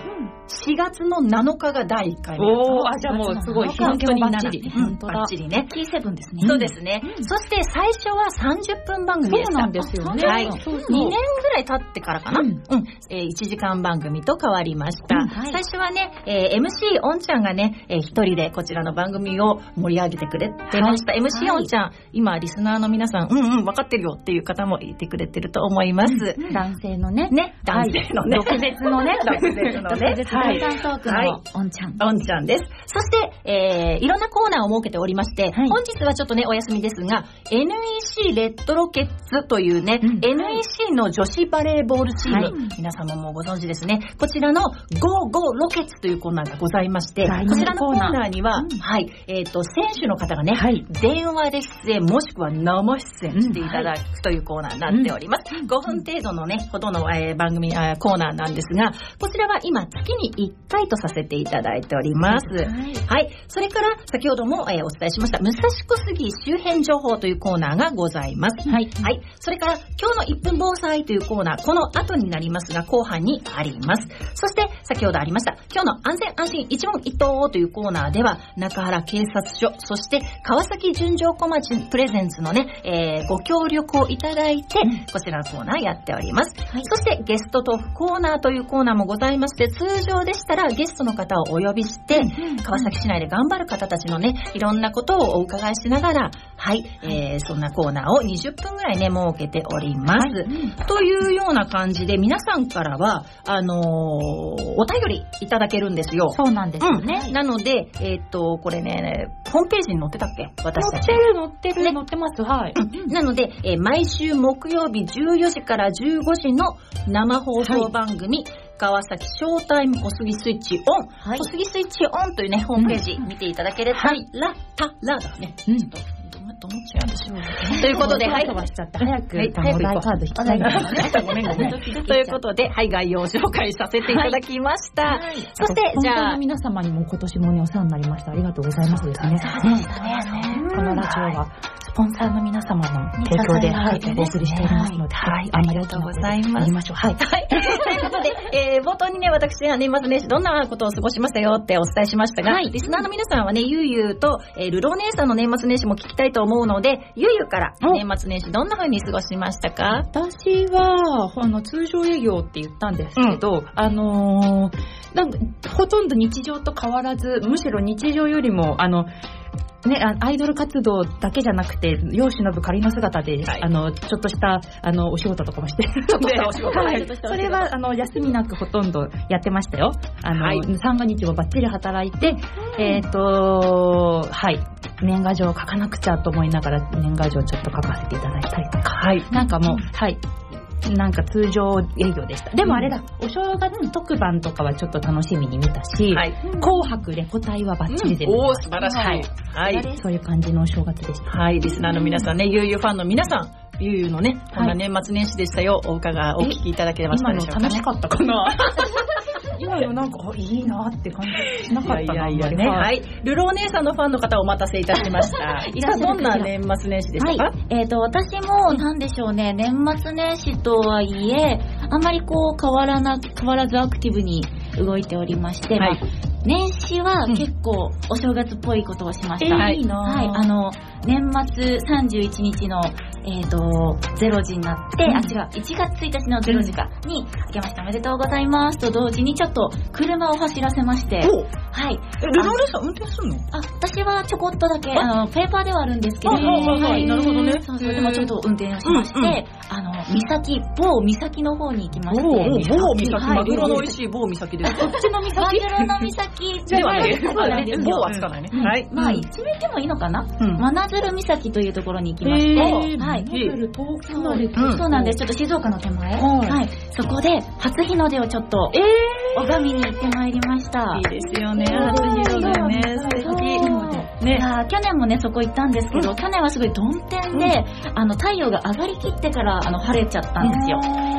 しがつのなのかがだいいっかいめ。 おー、あ、じゃあもうすごい、 本当にバッチリ。 本当だ。 バッチリね。 ティーセブン ですね。 そうですね。そして最初はさんじゅっぷん番組でした。 そうなんですよね。 はい。にねんぐらい経ってからかな。うん。いちじかん番組と変わりました。最初はね、エムシー おんちゃんがね、一人でこちらの番組を盛り上げてくれてました。エムシー おんちゃん、今リスナーの皆さん、うんうん、分かってるよっていう方もいてくれてると思います。 男性のね。 ね、男性のね。 毒舌のね。 毒舌のね。 はい。トークのおんちゃん。 おんちゃんです。そして、えー、いろんなコーナーを設けておりまして、本日はちょっとね、お休みですが、エヌイーシー レッドロケッツというね、エヌイーシー の女子バレーボールチーム、皆様もご存知ですね。こちらの ゴーゴー ロケッツというコーナーがございまして、こちらのコーナーには、はい、えっと、選手の方がね、電話で出演、もしくは生出演していただくというコーナーになっております。ごふん程度のね、ほとんど番組、コーナーなんですが、こちらは今、月にいっかいとさせていただいております。はい。それから、先ほどもお伝えしました、武蔵小杉周辺情報というコーナーがございます。はい。はい。それから、今日のいっぷん防災というコーナー、この後になりますが、後半にあります。そして、先ほどありました、今日の安全安心一問一答というコーナーでは、中原警察署、そして川崎純情小町プレゼンツのね、えー、ご協力をいただいて、うん、こちらのコーナーやっております。はい、そして、ゲストトークコーナーというコーナーもございまして、通常でしたらゲストの方をお呼びして、うん、川崎市内で頑張る方たちのね、いろんなことをお伺いしながら、はい、えー、そんなコーナーをにじゅっぷんぐらいね、設けております。はい、というような感じで、皆さんからは、あのー、お便りいただけるんですよ。 そうなんですよね。 うん、なので、えー、っと、これね、ホームページに載ってたっけ？私たち。 載ってる、載ってる、ね、載ってます。はい。 うん、なので、えー、毎週木曜日じゅうよじからじゅうごじの生放送番組、はい、川崎ショータイム小杉スイッチオン、はい、小杉スイッチオンというね、ホームページ見ていただければ、うん、はい、ラ、タ、ラだね。うん。と思っちゃうんですよ。ということで、はい。 飛ばしちゃった。早く、はい、早くお題カード引きたいですね。 ごめんごめん。ということで、はい、概要を紹介させていただきました。はい、そして、じゃあ。 本当に皆様にも今年もね、お世話になりました。ありがとうございますですね。 そうでしたね。 このラジオは、スポンサーの皆様の提供で、はい、お送りしておりますので、 はい、ありがとうございます。 やりましょう。はい。 はい。ということで、えー、冒頭にね、私は年末年始どんなことを過ごしましたよってお伝えしましたが、はい、リスナーの皆さんはね、ゆうゆうと、えー、ルロー姉さんの年末年始も聞きたいと思うので、ゆうゆうから年末年始どんな風に過ごしましたか？ 私は、あの、通常営業って言ったんですけど、うん、あのー、なんか、ほとんど日常と変わらず、むしろ日常よりも、あの、ね、アイドル活動だけじゃなくて、世を忍ぶ仮の姿で、はい、あの、ちょっとした、あの、お仕事とかもしてるので、 ちょっとしたお仕事。 はい。それは、あの、休みなくほとんどやってましたよ。あの、はい、三が日もバッチリ働いて、えっと、はい。年賀状を書かなくちゃと思いながら、年賀状をちょっと書かせていただいたりとか。はい。なんかもう、はい。なんか通常営業でした。でもあれだ、うん、お正月特番とかはちょっと楽しみに見たし、はい、紅白レポ隊はバッチリで見ました。 うん、おー、素晴らしい。はい。 そういう感じのお正月でした。 はい、リスナーの皆さんね、ゆうゆうファンの皆さん、ゆうゆうのね、こんな年末年始でしたよ、お伺い、お聞きいただけましたでしょうか、ね。 今の楽しかったかな今のなんか、いいなって感じしなかったな。 いやいやね。はい。ルロー姉さんのファンの方お待たせいたしました。いらっしゃどんな年末年始でしたか？はい、 えっ、ー、と、私も、なんでしょうね、年末年始とはいえ、あんまりこう、変わらな、変わらずアクティブに動いておりまして、はい、まあ、年始は結構お正月っぽいことをしました。 うん、いいなはい。あの、年末さんじゅういちにちの、えっ、ー、と、ゼロじになって、うん、あ、違う、いちがつついたちのゼロじかに、明けましておめでとうございますと同時にちょっと車を走らせまして、はい。 え、ルローレさん運転するの？ あ、私はちょこっとだけ、あの、ペーパーではあるんですけど、 はいはい、なるほどね。 そうそう、でもちょっと運転をしまして、うんうん、あの、岬、某岬の方に行きまして、 某岬、はい、マグロの美味しい某岬です。 こっちの岬？マグロの岬ではない。某はつかないね。はい。 まあ、一面でもいいのかな？真鶴岬というところに行きまして、はい。そうなんです。ちょっと静岡の手前。はい。そこで、初日の出をちょっと、拝みに行ってまいりました。 いいですよね、初日の出ね。素敵。 ね、去年もね、そこ行ったんですけど、去年はすごい曇天で、あの、太陽が上がりきってから、あの、晴れちゃったんですよ。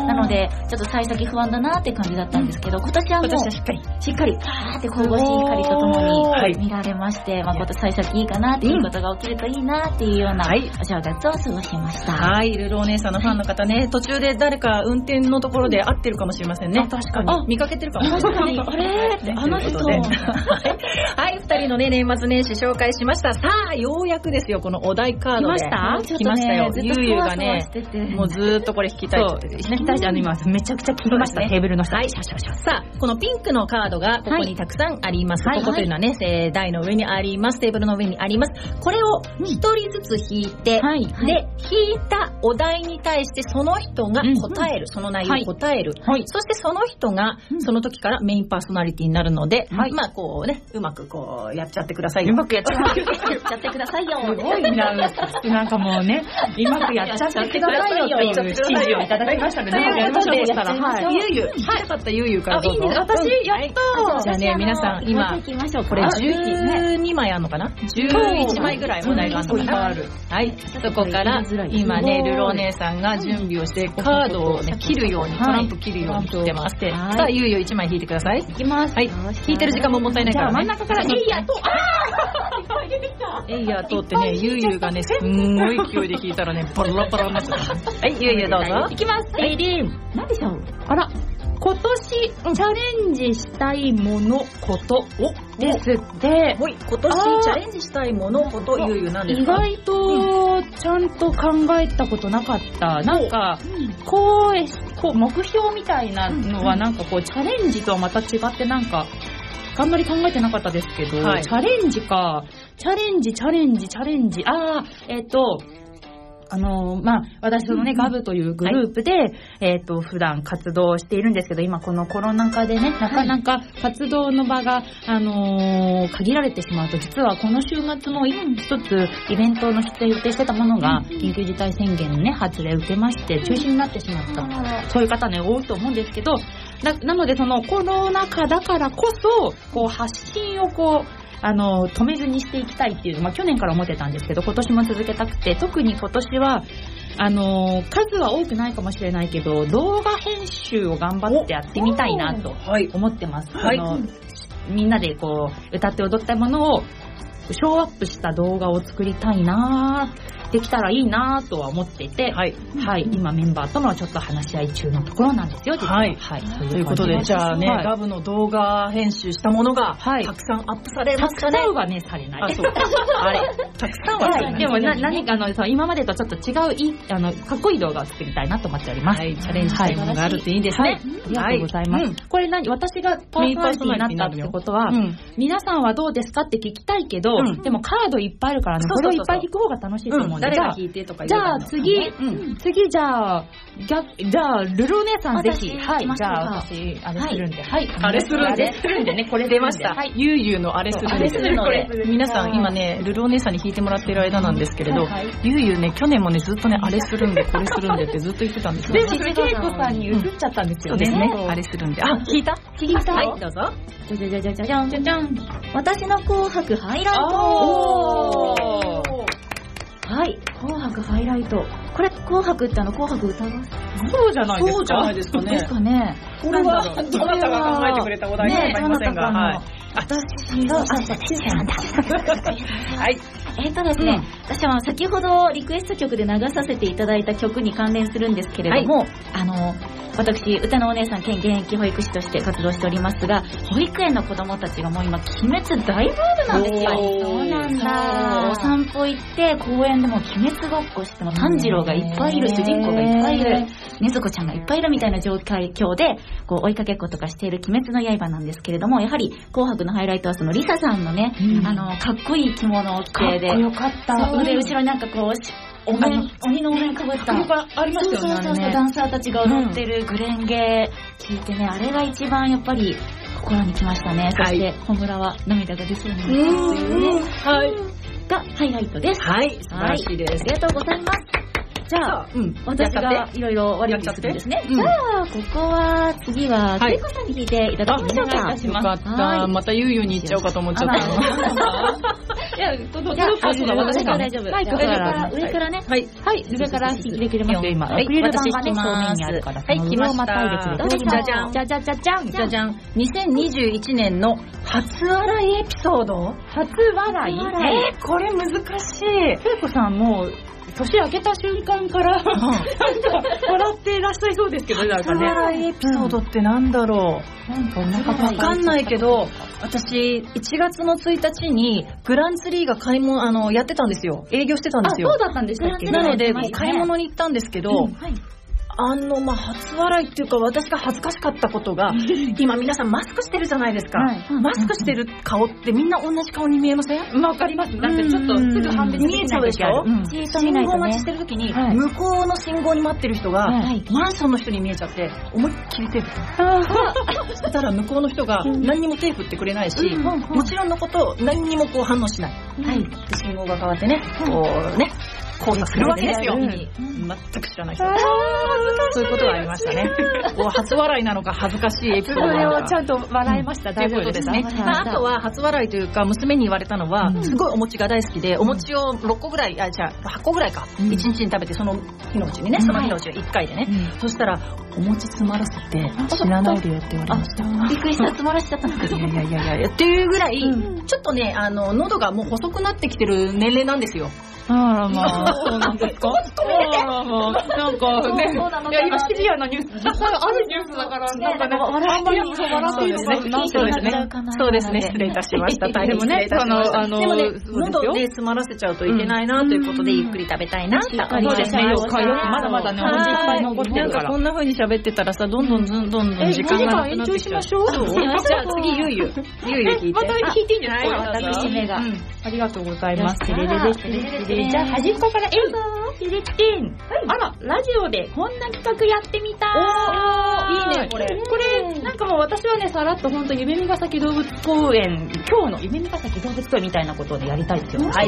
なので、ちょっと幸先不安だなって感じだったんですけど、今年はもう、しっかり、しっかり、パーって神々しい光とともに見られまして、まあ、今年幸先いいかなっていうことが起きるといいなっていうようなお正月を過ごしました。 はい、ルルお姉さんのファンの方ね、途中で誰か運転のところで会ってるかもしれませんね。 確かに。 あ、見かけてるかもしれない。 あれって、あの人。 はい、二人のね、年末年始紹介しました。さあ、ようやくですよ、このお題カードで。 来ました来ましたよ。ゆうゆうがね、もうずーっとこれ引きたいってですね。 引きたいじゃん、今、めちゃくちゃ切りました、テーブルの下。 はい。さあ、このピンクのカードがここにたくさんあります。ここというのはね、台の上にあります。テーブルの上にあります。これを一人ずつ引いて、で、引いたお題に対してその人が答える。その内容を答える。そしてその人がその時からメインパーソナリティになるので、まあこうね、うまくこうやっちゃってくださいよ。 うまくやっちゃってくださいよ。 すごいな、なんかもうね、うまくやっちゃってくださいよっていう指示をいただきましたので、やりましょうしたら、はい。 ゆうゆう、引きたかったゆうゆうからどうぞ。 私、やったー。じゃあね、皆さん、今、これじゅうにまいあるのかな ?じゅういちまいぐらいお題があるのかなはい。そこから、今ね、ルルお姉さんが準備をして、カードをね、切るように、トランプ切るように切ってまして、さあ、ゆうゆういちまい引いてください。いきます。 はい。引いてる時間ももったいないからね。 真ん中から、えいやと、あーえいやとってね、ゆうゆうがね、すんごい勢いで引いたらね、バラバラになっちゃった。はい、ゆうゆうどうぞ。 いきます。 えりん。何でしょう。 あら。今年チャレンジしたいものことですって。 今年チャレンジしたいものことゆうゆうなんですか？ 意外とちゃんと考えたことなかった。なんか、こう、こう目標みたいなのはなんかこうチャレンジとはまた違ってなんか、あんまり考えてなかったですけど、はい、チャレンジか。チャレンジ、チャレンジ、チャレンジ。あー、えっと、あのー、まあ、私そのね、ガブというグループで、はい、えっと、普段活動しているんですけど、今このコロナ禍でね、なかなか活動の場が、あのー、限られてしまうと、実はこの週末も一つイベントの出演予定してたものが、緊急事態宣言のね、発令を受けまして、中止になってしまった。そういう方ね、多いと思うんですけど、な, なのでそのコロナ禍だからこそ、こう発信をこう、あの、止めずにしていきたいっていう、まあ去年から思ってたんですけど、今年も続けたくて、特に今年は、あの、数は多くないかもしれないけど、動画編集を頑張ってやってみたいなと思ってます。はい、あの、みんなでこう、歌って踊ったものを、ショーアップした動画を作りたいなぁ、できたらいいなぁとは思っていて、はい。はい。今メンバーともちょっと話し合い中のところなんですよ、実は。はい。はい。 ということで、じゃあね、はい、ガブの動画編集したものが、はい。たくさんアップされますかね。 たくさんはね、されない。 あ、そう。あれ。たくさんはされない。 でもな、何かの、今までとちょっと違う、いい、あの、かっこいい動画を作りたいなと思っております。はい。 チャレンジしたいものがあるっていいですね。はい。 ありがとうございます。これ何、私がパーソナリティになったってことは、皆さんはどうですかって聞きたいけど、でもカードいっぱいあるからね、これをいっぱい引く方が楽しいと思うんで、 誰が引いてとかじゃあ次、次じゃあ、じゃあ、ルルお姉さんぜひ、はい、じゃあ私、あれするんで、はい。 あれするんで、 あれするんでね、これ出ました。はい。ゆうゆうのあれするんで。あれするので、皆さん今ね、ルルお姉さんに引いてもらってる間なんですけれど、ゆうゆうね、去年もね、ずっとね、あれするんで、これするんでってずっと言ってたんですよ。 で、それけいこさんに移っちゃったんですよね。 そうですね。あれするんで。あ、引いた引いたはい、どうぞ。 じゃじゃじゃじゃじゃじゃん。じゃじゃん。私の紅白ハイライト。はい、紅白ハイライト。これ、紅白ってあの、紅白歌合戦。 そうじゃないですか。そうじゃないですかね。 ですかね。 これは、どなたが考えてくれたお題かわかりませんが、はい。 私が、あ、そうですなんだ。 はい。 えっとですね、私は先ほどリクエスト曲で流させていただいた曲に関連するんですけれども、あの、私、歌のお姉さん兼現役保育士として活動しておりますが、保育園の子供たちがもう今、鬼滅大ブームなんですよ。 そうなんだ。 お散歩行って、公園でも鬼滅ごっこしても、炭治郎がいっぱいいる、主人公がいっぱいいる、ねずこちゃんがいっぱいいるみたいな状況で、こう追いかけっことかしている鬼滅の刃なんですけれども、やはり紅白のハイライトはそのリサさんのね、うん、あの、かっこいい着物を着てで、 かっこよかった。 腕後ろになんかこう、お面、鬼のお面かぶった。 ありますよね。 そうそうそう、ダンサーたちが踊ってるグレンゲー聞いてね、あれが一番やっぱり心に来ましたね。そして、小村は涙が出そうになったっていうね。はい。がハイライトです。 はい、素晴らしいです。 ありがとうございます。じゃあ、うん、私がいろいろ割り振ってですね。じゃあ、ここは、次は、けいこさんに弾いていただきましょうか。 よかった。またゆうゆうに行っちゃおうかと思っちゃった。 や、届く。あ、そうだ、私が大丈夫。 マイクから上からね。 はい。はい、上から引きできますよ、今。アクリル板がね、正面にあるから。 はい、来ました。 じゃじゃん。じゃじゃじゃじゃん。 じゃじゃん。にせんにじゅういちねんの初笑いエピソード？ 初笑い？ えー、これ難しい。 聖子さんもう、年明けた瞬間から、なんか、笑っていらっしゃいそうですけど、なんかね。 初笑いエピソードってなんだろう。 なんかお腹わかんないけど、私、いちがつのついたちに、グランツリーが買い物、あの、やってたんですよ。営業してたんですよ。 あ、そうだったんでしたっけ？ なので、買い物に行ったんですけど、あの、まあ、初笑いっていうか、私が恥ずかしかったことが、今皆さんマスクしてるじゃないですか。はい、マスクしてる顔ってみんな同じ顔に見えません？ わかります。だってちょっとすぐ判別見えちゃうでしょ？信号待ちしてる時に、はい、向こうの信号に待ってる人が、はい、マンションの人に見えちゃって、思いっきり手振って。そしたら向こうの人が何にも手振ってくれないし、もちろんのこと何にもこう反応しない。はい。で、信号が変わってね、こうね、交差するわけですよ。全く知らない人。そういうことがありましたね。初笑いなのか恥ずかしいエピソードなのか。 それをちゃんと笑いました。大丈夫ですね。 あとは初笑いというか、娘に言われたのは、すごいお餅が大好きで、お餅をろっこぐらい、あ、じゃあはっこぐらいか、いちにちに食べて、その日のうちにね、その日のうちいっかいでね。そしたら、お餅詰まらせて、死なないでよって言われました。 びっくりした、詰まらせちゃったんですいやいやいやいや、っていうぐらい、ちょっとね、あの、喉がもう細くなってきてる年齢なんですよ。 あらまあ、そうなんですか？あらまあ、なんかね、いや今シビアなニュース、実際あるニュースだから、なんかね、あんまり笑っていいのかなそうですね。そうですね、失礼いたしました。大変失礼いたしました。でもね、喉で詰まらせちゃうといけないなということで、ゆっくり食べたいなって思ってます。 まだまだね、お餅いっぱい残ってるから。 なんかこんな風に喋ってたらさ、どんどんどんどん時間がなくなってきちゃう。じゃあ次、ゆうゆう。ゆうゆう聞いて。 また聞いていいんですか？ 私目が。 ありがとうございます。テレレレテレレテレ。じゃあ端っこからえいテレテン。あら、ラジオでこんな企画やってみたー。いいね、これ。 これ、なんかもう私はね、さらっとほんと夢見ヶ崎動物公園、今日の夢見ヶ崎動物公園みたいなことをね、やりたいですよ。はい。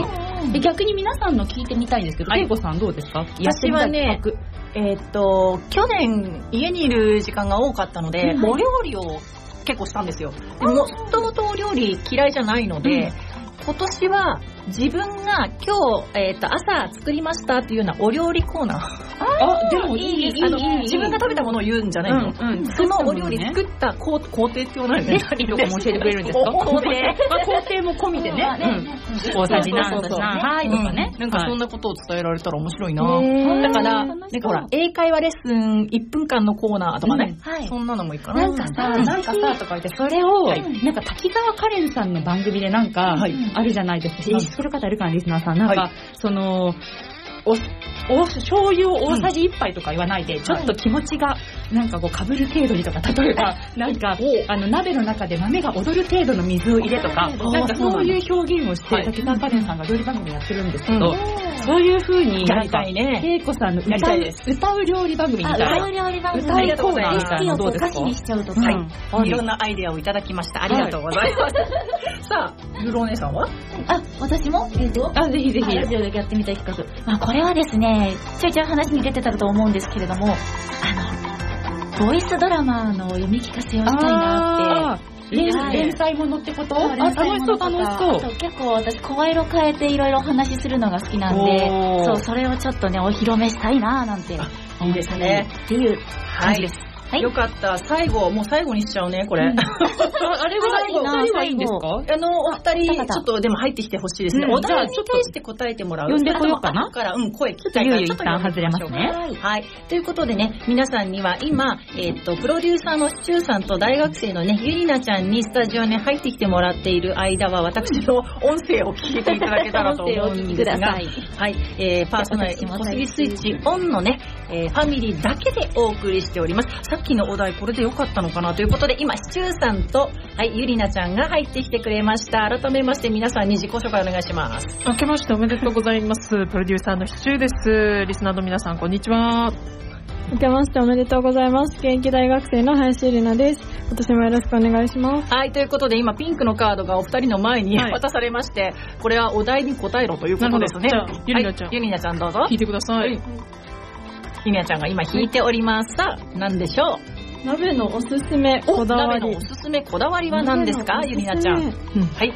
で、逆に皆さんの聞いてみたいんですけど、けいこさんどうですか？ 私はね、えっと、去年家にいる時間が多かったので、お料理を結構したんですよ。でも、もともとお料理嫌いじゃないので、今年は自分が今日、えっと、朝作りましたっていうようなお料理コーナー。 あ、でもいい、いい、 あの、自分が食べたものを言うんじゃないの。うん、そのお料理作った工程って言わないのね。 何とかも教えてくれるんですか？工程。工程も込みでね。大さじ何とかはいとかね。 なんかそんなことを伝えられたら面白いな。だから、なんかほら、英会話レッスンいっぷんかんのコーナーとかね。そんなのもいいかな。 なんかさ、なんかさ、とか言って、それを、なんか滝沢カレンさんの番組でなんか、あるじゃないですか。知ってる方いるかな、リスナーさん。なんか、その、お、お、醤油を大さじいっぱいとか言わないで、うん、ちょっと気持ちが、なんかこう、被る程度にとか、例えば、なんか、あの、鍋の中で豆が踊る程度の水を入れとか、なんかそういう表現をして、滝沢カレンさんが料理番組やってるんですけど、うん、そういう風に、 やりたいね。 けいこさんの歌う、歌う料理番組みたいな。 歌う料理番組。 歌うコーナーみたいなのどうですか？ 歌詞にしちゃうとか。 はい。いろんなアイデアをいただきました。ありがとうございます。さあ、ルロお姉さんは？ あ、私もえっと、 あ、ぜひぜひ。 ラジオでやってみたい企画。まあ、これはですね、ちょいちょい話に出てたと思うんですけれども、あの、ボイスドラマの読み聞かせをしたいなって。 連載ものってこと？あ、楽しそう楽しそう。 結構私声色変えていろいろお話しするのが好きなんで、そう、それをちょっとね、お披露目したいななんて。 いいですね。 っていう感じです。 はい、よかった。最後、もう最後にしちゃうね、これ。うん、あれは最後、最後はいいんですか？ あの、お二人、ちょっとでも入ってきてほしいですね。お題に対して答えてもらう。 呼んでこようかな。 から、うん、声聞きたいから、 ちょっと一旦外れますね。 はい。ということでね、皆さんには今、えっと、プロデューサーのシチューさんと大学生のね、ゆりなちゃんにスタジオに入ってきてもらっている間は、私の音声を聞いていただけたらと思うんですが、はい。えー、パーソナリティ、小杉スイッチオンのね、えー、ファミリーだけでお送りしております。さっきのお題、これでよかったのかなということで、今、シチューさんと、はい、ゆりなちゃんが入ってきてくれました。改めまして、皆さんに自己紹介お願いします。 明けましておめでとうございます。プロデューサーのシチューです。リスナーの皆さん、こんにちは。 明けましておめでとうございます。現役大学生の林ゆりなです。今年もよろしくお願いします。 はい、ということで、今、ピンクのカードがお二人の前に渡されまして、はい、これはお題に答えろということですね。 じゃあ、ゆりなちゃん。 はい、ゆりなちゃんどうぞ。 引いてください。はい、 ゆりなちゃんが今引いております。さあ、何でしょう？ 鍋のおすすめこだわり。 鍋のおすすめこだわりは何ですか、ゆりなちゃん。うん、はい。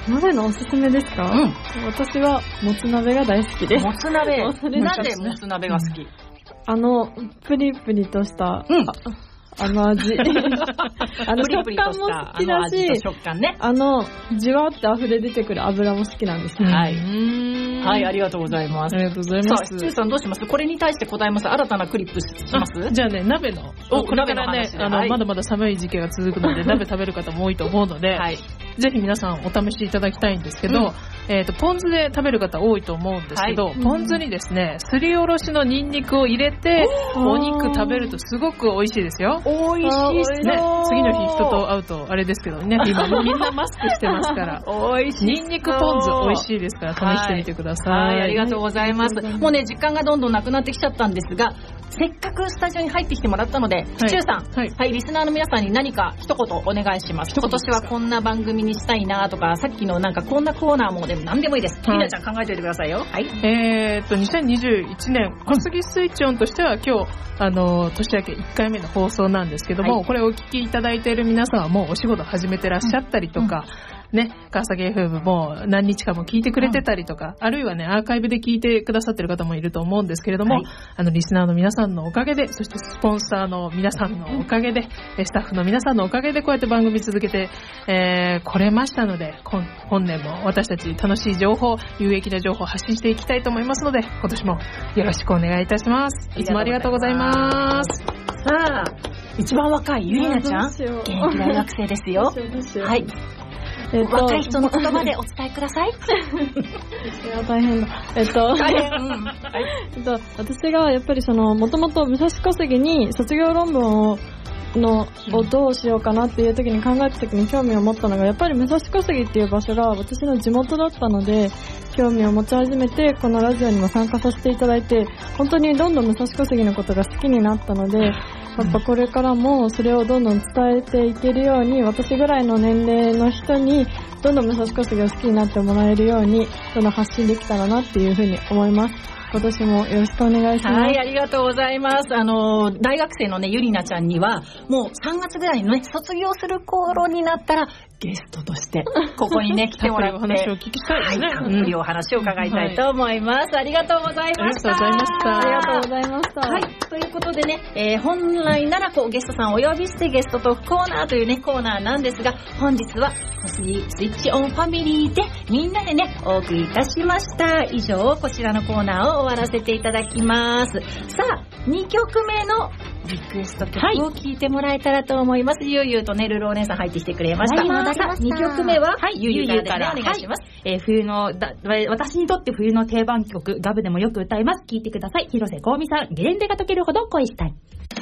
鍋のおすすめですか？うん。私はもつ鍋が大好きです。 もつ鍋。なぜもつ鍋が好き？ あのプリプリとした、うん、あ, あの味あの食感も好きだし、 食感ね、 あのじわって溢れ出てくる油も好きなんですね。 はい、はい、ありがとうございます。 ありがとうございます。 さあ、シチューさんどうします？これに対して答えます。新たなクリップします？ じゃあね、鍋のおこれからね、あの、はい、まだまだ寒い時期が続くので鍋食べる方も多いと思うので、はい、ぜひ皆さんお試しいただきたいんですけど、うん、えーと、ポン酢で食べる方多いと思うんですけど、はい、ポン酢にですね、すりおろしのニンニクを入れてお肉食べるとすごく美味しいですよ。 美味しいですね。 次の日人と会うとあれですけどね、今みんなマスクしてますから美味しい。 ニンニクポン酢美味しいですから試してみてください。 はい、はい、ありがとうございます。もうね、時間がどんどんなくなってきちゃったんですが、せっかくスタジオに入ってきてもらったので、シチューさん、はい、はい、リスナーの皆さんに何か一言お願いします。今年はこんな番組にしたいなとか、さっきのなんかこんなコーナーもでも何でもいいです。りなちゃん考えておいてくださいよ。はい。 えーっとにせんにじゅういちねん小杉スイッチオンとしては今日あの年明けいっかいめの放送なんですけども、はい、これをお聞きいただいている皆さんはもうお仕事始めてらっしゃったりとか。うんうんね、川崎 エフエム も何日かも聞いてくれてたりとか、うん、あるいはね、アーカイブで聞いてくださってる方もいると思うんですけれども、はい、あの、リスナーの皆さんのおかげで、そしてスポンサーの皆さんのおかげで、うん、スタッフの皆さんのおかげでこうやって番組続けて、えー、来れましたので、本年も私たち楽しい情報、有益な情報を発信していきたいと思いますので、今年もよろしくお願いいたします。いつもありがとうございます。 さあ、一番若いゆりなちゃん、現役大学生ですよ。はい。えっと、若い人の言葉でお伝えください。 いや大変だ。えっと、大変、うん、はい、えっと、私がやっぱりそのもともと武蔵小杉に卒業論文をのをどうしようかなっていう時に考えた時に興味を持ったのがやっぱり武蔵小杉っていう場所が私の地元だったので興味を持ち始めてこのラジオにも参加させていただいて本当にどんどん武蔵小杉のことが好きになったのでやっぱこれからもそれをどんどん伝えていけるように私ぐらいの年齢の人にどんどん武蔵小杉を好きになってもらえるようにどんどん発信できたらなっていうふうに思います。今年もよろしくお願いします。 はい、ありがとうございます。あの、大学生のね、ゆりなちゃんには、もうさんがつぐらいのね、卒業する頃になったら、ゲストとして、ここにね、来てもらって、お話を聞きたいですね。 はい、たっぷりお話を伺いたいと思います。はい、ありがとうございました。 ありがとうございました。 ありがとうございました。 はい、ということでね、えー、本来ならこう、ゲストさんをお呼びしてゲストトークコーナーというね、コーナーなんですが、本日は、小杉スイッチオンファミリーで、みんなでね、お送りいたしました。以上、こちらのコーナーを終わらせていただきます。さあ、にきょくめのリクエスト曲を聴いてもらえたらと思います。はい、ゆうゆうとねるるお姉さん入ってきてくれました。 はい、 にきょくめは、 はい、ゆうゆうからですね、お願いします。はい、えー、冬のだ、私にとって冬の定番曲、ガブでもよく歌います。聴いてください。広瀬香美さん、ゲレンデが溶けるほど恋したい。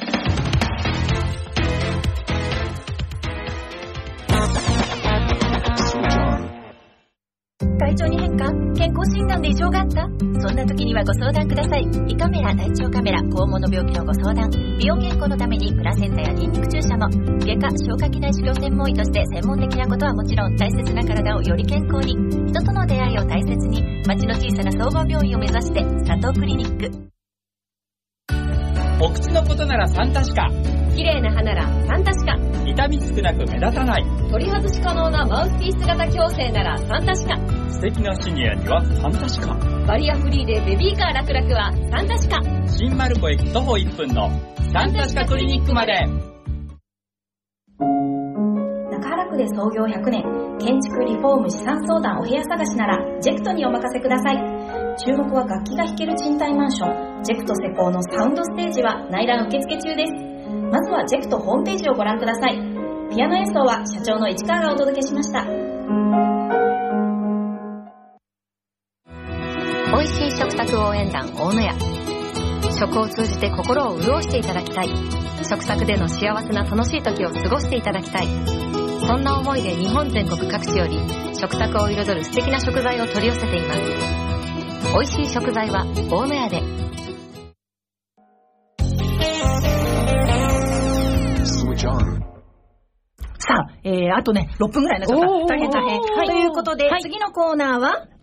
体調に変化？健康診断で異常があった？そんな時にはご相談ください。胃カメラ、大腸カメラ、肛門の病気のご相談、美容健康のためにプラセンタやニンニク注射も、外科、消化器内視鏡専門医として専門的なことはもちろん大切な体をより健康に、人との出会いを大切に、町の小さな総合病院を目指して佐藤クリニック。 お口のことならサンタシカ、 綺麗な歯ならサンタシカ、 痛み少なく目立たない、 取り外し可能なマウスピース型矯正ならサンタシカ、 素敵なシニアにはサンタシカ、 バリアフリーでベビーカー楽々はサンタシカ、 新丸子駅徒歩いっぷんのサンタシカクリニックまで。 中原区で創業ひゃくねん、建築リフォーム資産相談お部屋探しならジェクトにお任せください。注目は楽器が弾ける賃貸マンションジェクト施工のサウンドステージは内覧受付中です。まずはジェクトホームページをご覧ください。ピアノ演奏は社長の市川がお届けしました。 美味しい食卓応援団大野屋。食を通じて心を潤していただきたい、食卓での幸せな楽しい時を過ごしていただきたい、そんな思いで日本全国各地より食卓を彩る素敵な食材を取り寄せています。美味しい食材は大野屋で。 さあ、えー、あとね、ろっぷんぐらいになっちゃった。大変大変。はい、ということで、はい、次のコーナーは、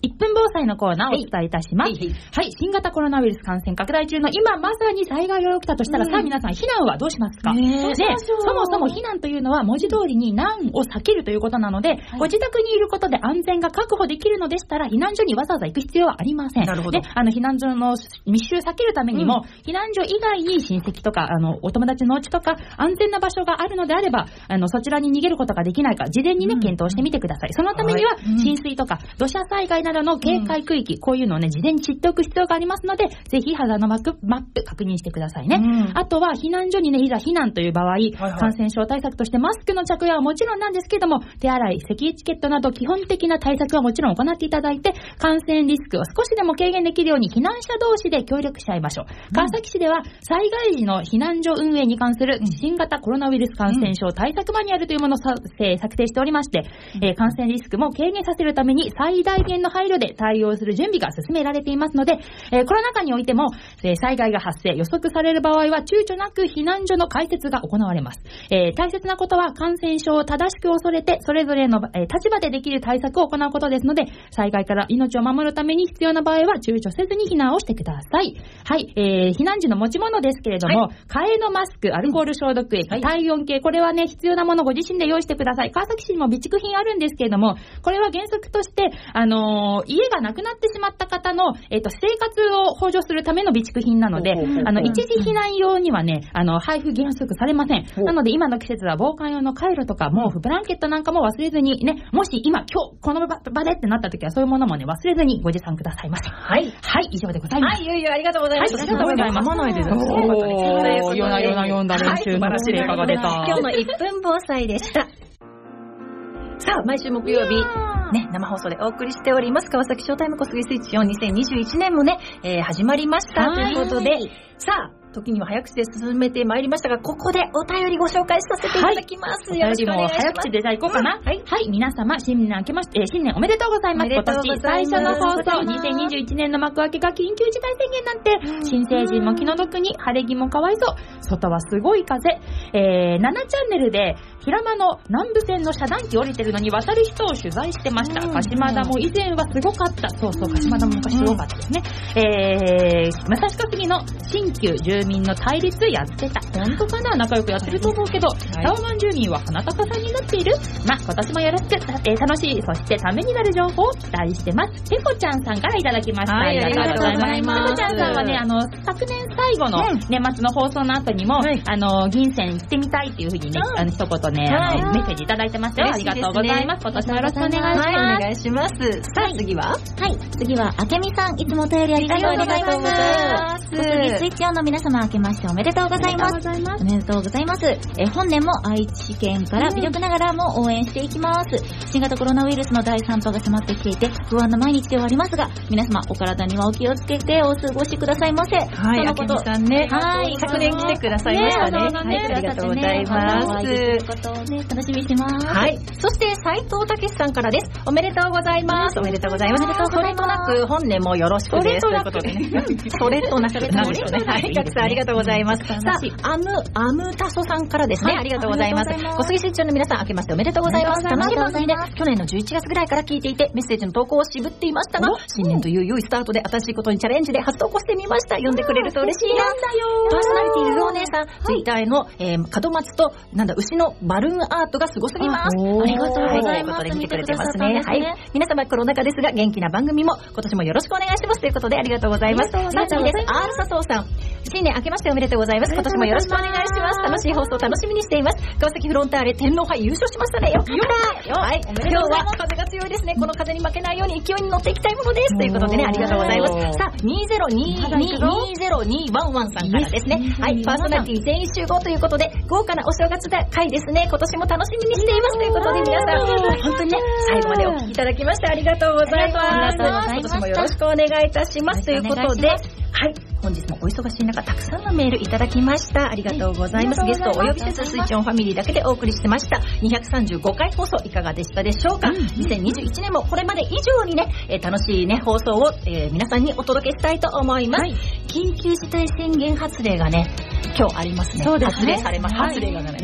いっぷん防災のコーナーをお伝えいたします。はい、はい、新型コロナウイルス感染拡大中の今まさに災害が起きたとしたら、うん、さあ皆さん避難はどうしますか？ね、で、そもそも避難というのは文字通りに難を避けるということなので、はい、ご自宅にいることで安全が確保できるのでしたら避難所にわざわざ行く必要はありません。なるほど。で、あの避難所の密集を避けるためにも、うん、避難所以外に親戚とかあのお友達のお家とか安全な場所があるのであれば、あのそちらに逃げることができないか事前にね、うん、検討してみてください。そのためには、はい、浸水とか土砂災害などの警戒区域、うん、こういうのをね事前に知っておく必要がありますので、ぜひハザードマップマップ確認してくださいね。うん、あとは避難所にねいざ避難という場合、はいはい、感染症対策としてマスクの着用はもちろんなんですけども、手洗い、咳エチケットなど基本的な対策はもちろん行っていただいて、感染リスクを少しでも軽減できるように避難者同士で協力し合いましょう。うん、川崎市では災害時の避難所運営に関する新型コロナウイルス感染症対策マニュアルというものを策定しておりまして、うん、えー、感染リスクも軽減させるために最大限の配慮で対応する準備が進められていますので、えー、コロナ禍においても、えー、災害が発生予測される場合は躊躇なく避難所の開設が行われます。えー、大切なことは感染症を正しく恐れてそれぞれの、えー、立場でできる対策を行うことですので、災害から命を守るために必要な場合は躊躇せずに避難をしてください。はい、えー、避難時の持ち物ですけれども、はい、替えのマスク、アルコール消毒液、はい、体温計、これはね必要なものをご自身で用意してください。川崎市にも備蓄品あるんですけれども、これは原則としてあのー、家がなくなってしまった方の、えー、と生活を補助するための備蓄品なので、あの一時避難用にはねあの配布原則されません。なので今の季節は防寒用のカイロとか毛布、ブランケットなんかも忘れずにね、もし今今日この場でってなった時はそういうものもね忘れずにご持参くださいませ。はいはい、以上でございます。 はい、いよいよありがとうございます。 はい、ありがとうございます。噛まないでですね。おー、よなよな読んだ練習の成果が出た。 今日のいっぷん防災でした。さあ、毎週木曜日、ね、生放送でお送りしております。川崎ショータイム小杉スイッチオンにせんにじゅういちねんもね、えー、始まりました。ということで、さあ、時には早口で進めてまいりましたが、ここでお便りご紹介させていただきます。はい、よろしくお願いします。 早口でじゃあ行こうかな。うん、はい。はい、皆様、新年明けまして、えー、新年おめでとうございます。今年最初の放送、にせんにじゅういちねんの幕開けが緊急事態宣言なんて、新成人も気の毒に、晴れ着もかわいそう。外はすごい風。えー、ななチャンネルで、平間の南部線の遮断機降りてるのに渡る人を取材してました。鹿島田も以前はすごかった。そうそう、鹿島田も昔すごかったですね。うん、えー、武蔵小杉の新旧住民の対立やってた。本当かな、仲良くやってると思うけど、タワマン住民は鼻高さんになっている。まあ、今年もよろしく、えー、楽しい、そしてためになる情報を期待してます。ペコちゃんさんからいただきました。はい、ありがとうございます。ペコちゃんさんはね、あの、昨年最後の年末の放送の後にも、うん、あの、銀線行ってみたいっていうふうにね、うん、あの、一言ね、あの、メッセージいただいてますよ。ありがとうございます。今年もよろしくお願いします。はい、 お願いします。さあ、次ははい、次は、あけみさん、いつもお便りありがとうございます。小杉スイッチオンの皆様、明けましておめでとうございます。おめでとうございます。え本年も愛知県から微力ながらも応援していきます。新型コロナウイルスのだいさん波が迫ってきていて不安な毎日ではありますが、皆様お体にはお気をつけてお過ごしくださいませ。 はい、あけみさんね、はい、昨年来てくださいましたね。はい、ありがとうございます。 ということをね、楽しみにしてます。 はい、そして斉藤武さんからです。おめでとうございます。おめでとうございます。それとなく本年もよろしくです。ということでね。それとなくなんでしょうね。はい、たくさんありがとうございます。さあ、アムアムタソさんからですね、はい、ありがとうございます。小杉スイッチの皆さん、明けましておめでとうございます。楽しい番組で去年のじゅういちがつぐらいから聞いていてメッセージの投稿を渋っていましたが、新年という良いスタートで新しいことにチャレンジで初投稿してみました。読んでくれると嬉しいな。パーソナリティルロー姉さん、ツイッターへの、えー、門松となんだ牛のバルーンアートがすごすぎます。 ありがとうございます。 ということで見てくれてますね。はい、皆様コロナ禍ですが元気な番組も今年もよろしくお願いしますということでありがとうございます。さあ次です。 R 佐藤さん、新年明けましておめでとうございます。今年もよろしくお願いします。楽しい放送楽しみにしています。川崎フロンターレ天皇杯優勝しましたね。よかった。はい、今日は風が強いですね。この風に負けないように勢いに乗っていきたいものですということでね、ありがとうございます。さあにゼロにゼロにワンワンさんからですね、はい、パーソナリティ全員集合ということで豪華なお正月会ですね。今年も楽しみにしていますということで、皆さん本当にね最後までお聞きいただきましてありがとうございます。今年もよろしくお願いいたしますということで、はい、本日もお忙しい中たくさんのメールいただきました。ありがとうございます。ゲストをお呼びせずスイッチオンファミリーだけでお送りしてましたにひゃくさんじゅうごかい放送いかがでしたでしょうか。うん、にせんにじゅういちねんもこれまで以上にね、えー、楽しいね放送を、えー、皆さんにお届けしたいと思います。はい、緊急事態宣言発令がね今日ありますね。そうですね。発令されます。はい、発令がね、緊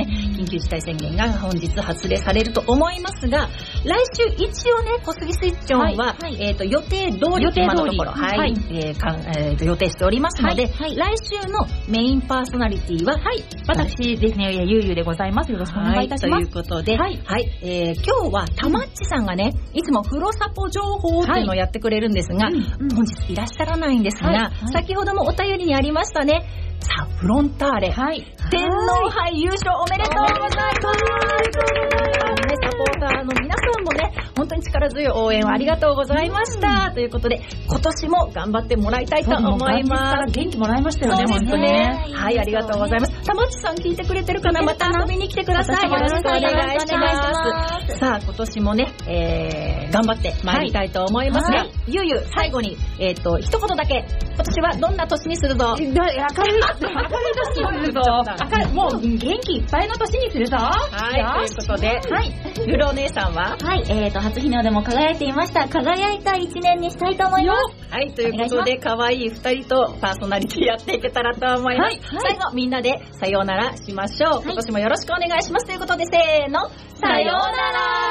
緊急事態宣言が本日発令されると思いますが、来週一応ね、小杉スイッチョンは、はいはい、えっ、ー、と、予定通り、今のところ、はい、はい、えーかえーと、予定しておりますので、はいはい、来週のメインパーソナリティは、はい、 私ですね、ゆうゆうでございます。よろしくお願いいたします。 はい、ということで、はい、はい、えー、今日はたまっちさんがね、いつも風呂サポ情報っていうのをやってくれるんですが、はい、本日いらっしゃらないんですが、はいはい、先ほどもお便りにありましたね、さあ、フロンターレ、はい、天皇杯優勝おめでとうございます。サポーターの皆さんもね、本当に力強い応援をありがとうございました。ということで、今年も頑張ってもらいたいと思います。 元気もらいましたよね、本当にね。 はい、ありがとうございます。たまっちさん聞いてくれてるかな、また遊びに来てください。よろしくお願いします。さあ、今年もね、えー、頑張ってまいりたいと思いますが、はい、ゆうゆう、最後に、えっと、一言だけ、今年はどんな年にするぞ。 明るい、明るい年にするぞ。明るい、もう元気いっぱいの年にするぞ。 はい、ということで、はい、ルルお姉さんははい、えーと、初日の出も輝いていました。輝いた一年にしたいと思います。 はい、ということで、可愛い二人とパーソナリティやっていけたらと思います。はい、最後、みんなでさようならしましょう。はい、今年もよろしくお願いしますということで、せーの、 さようなら。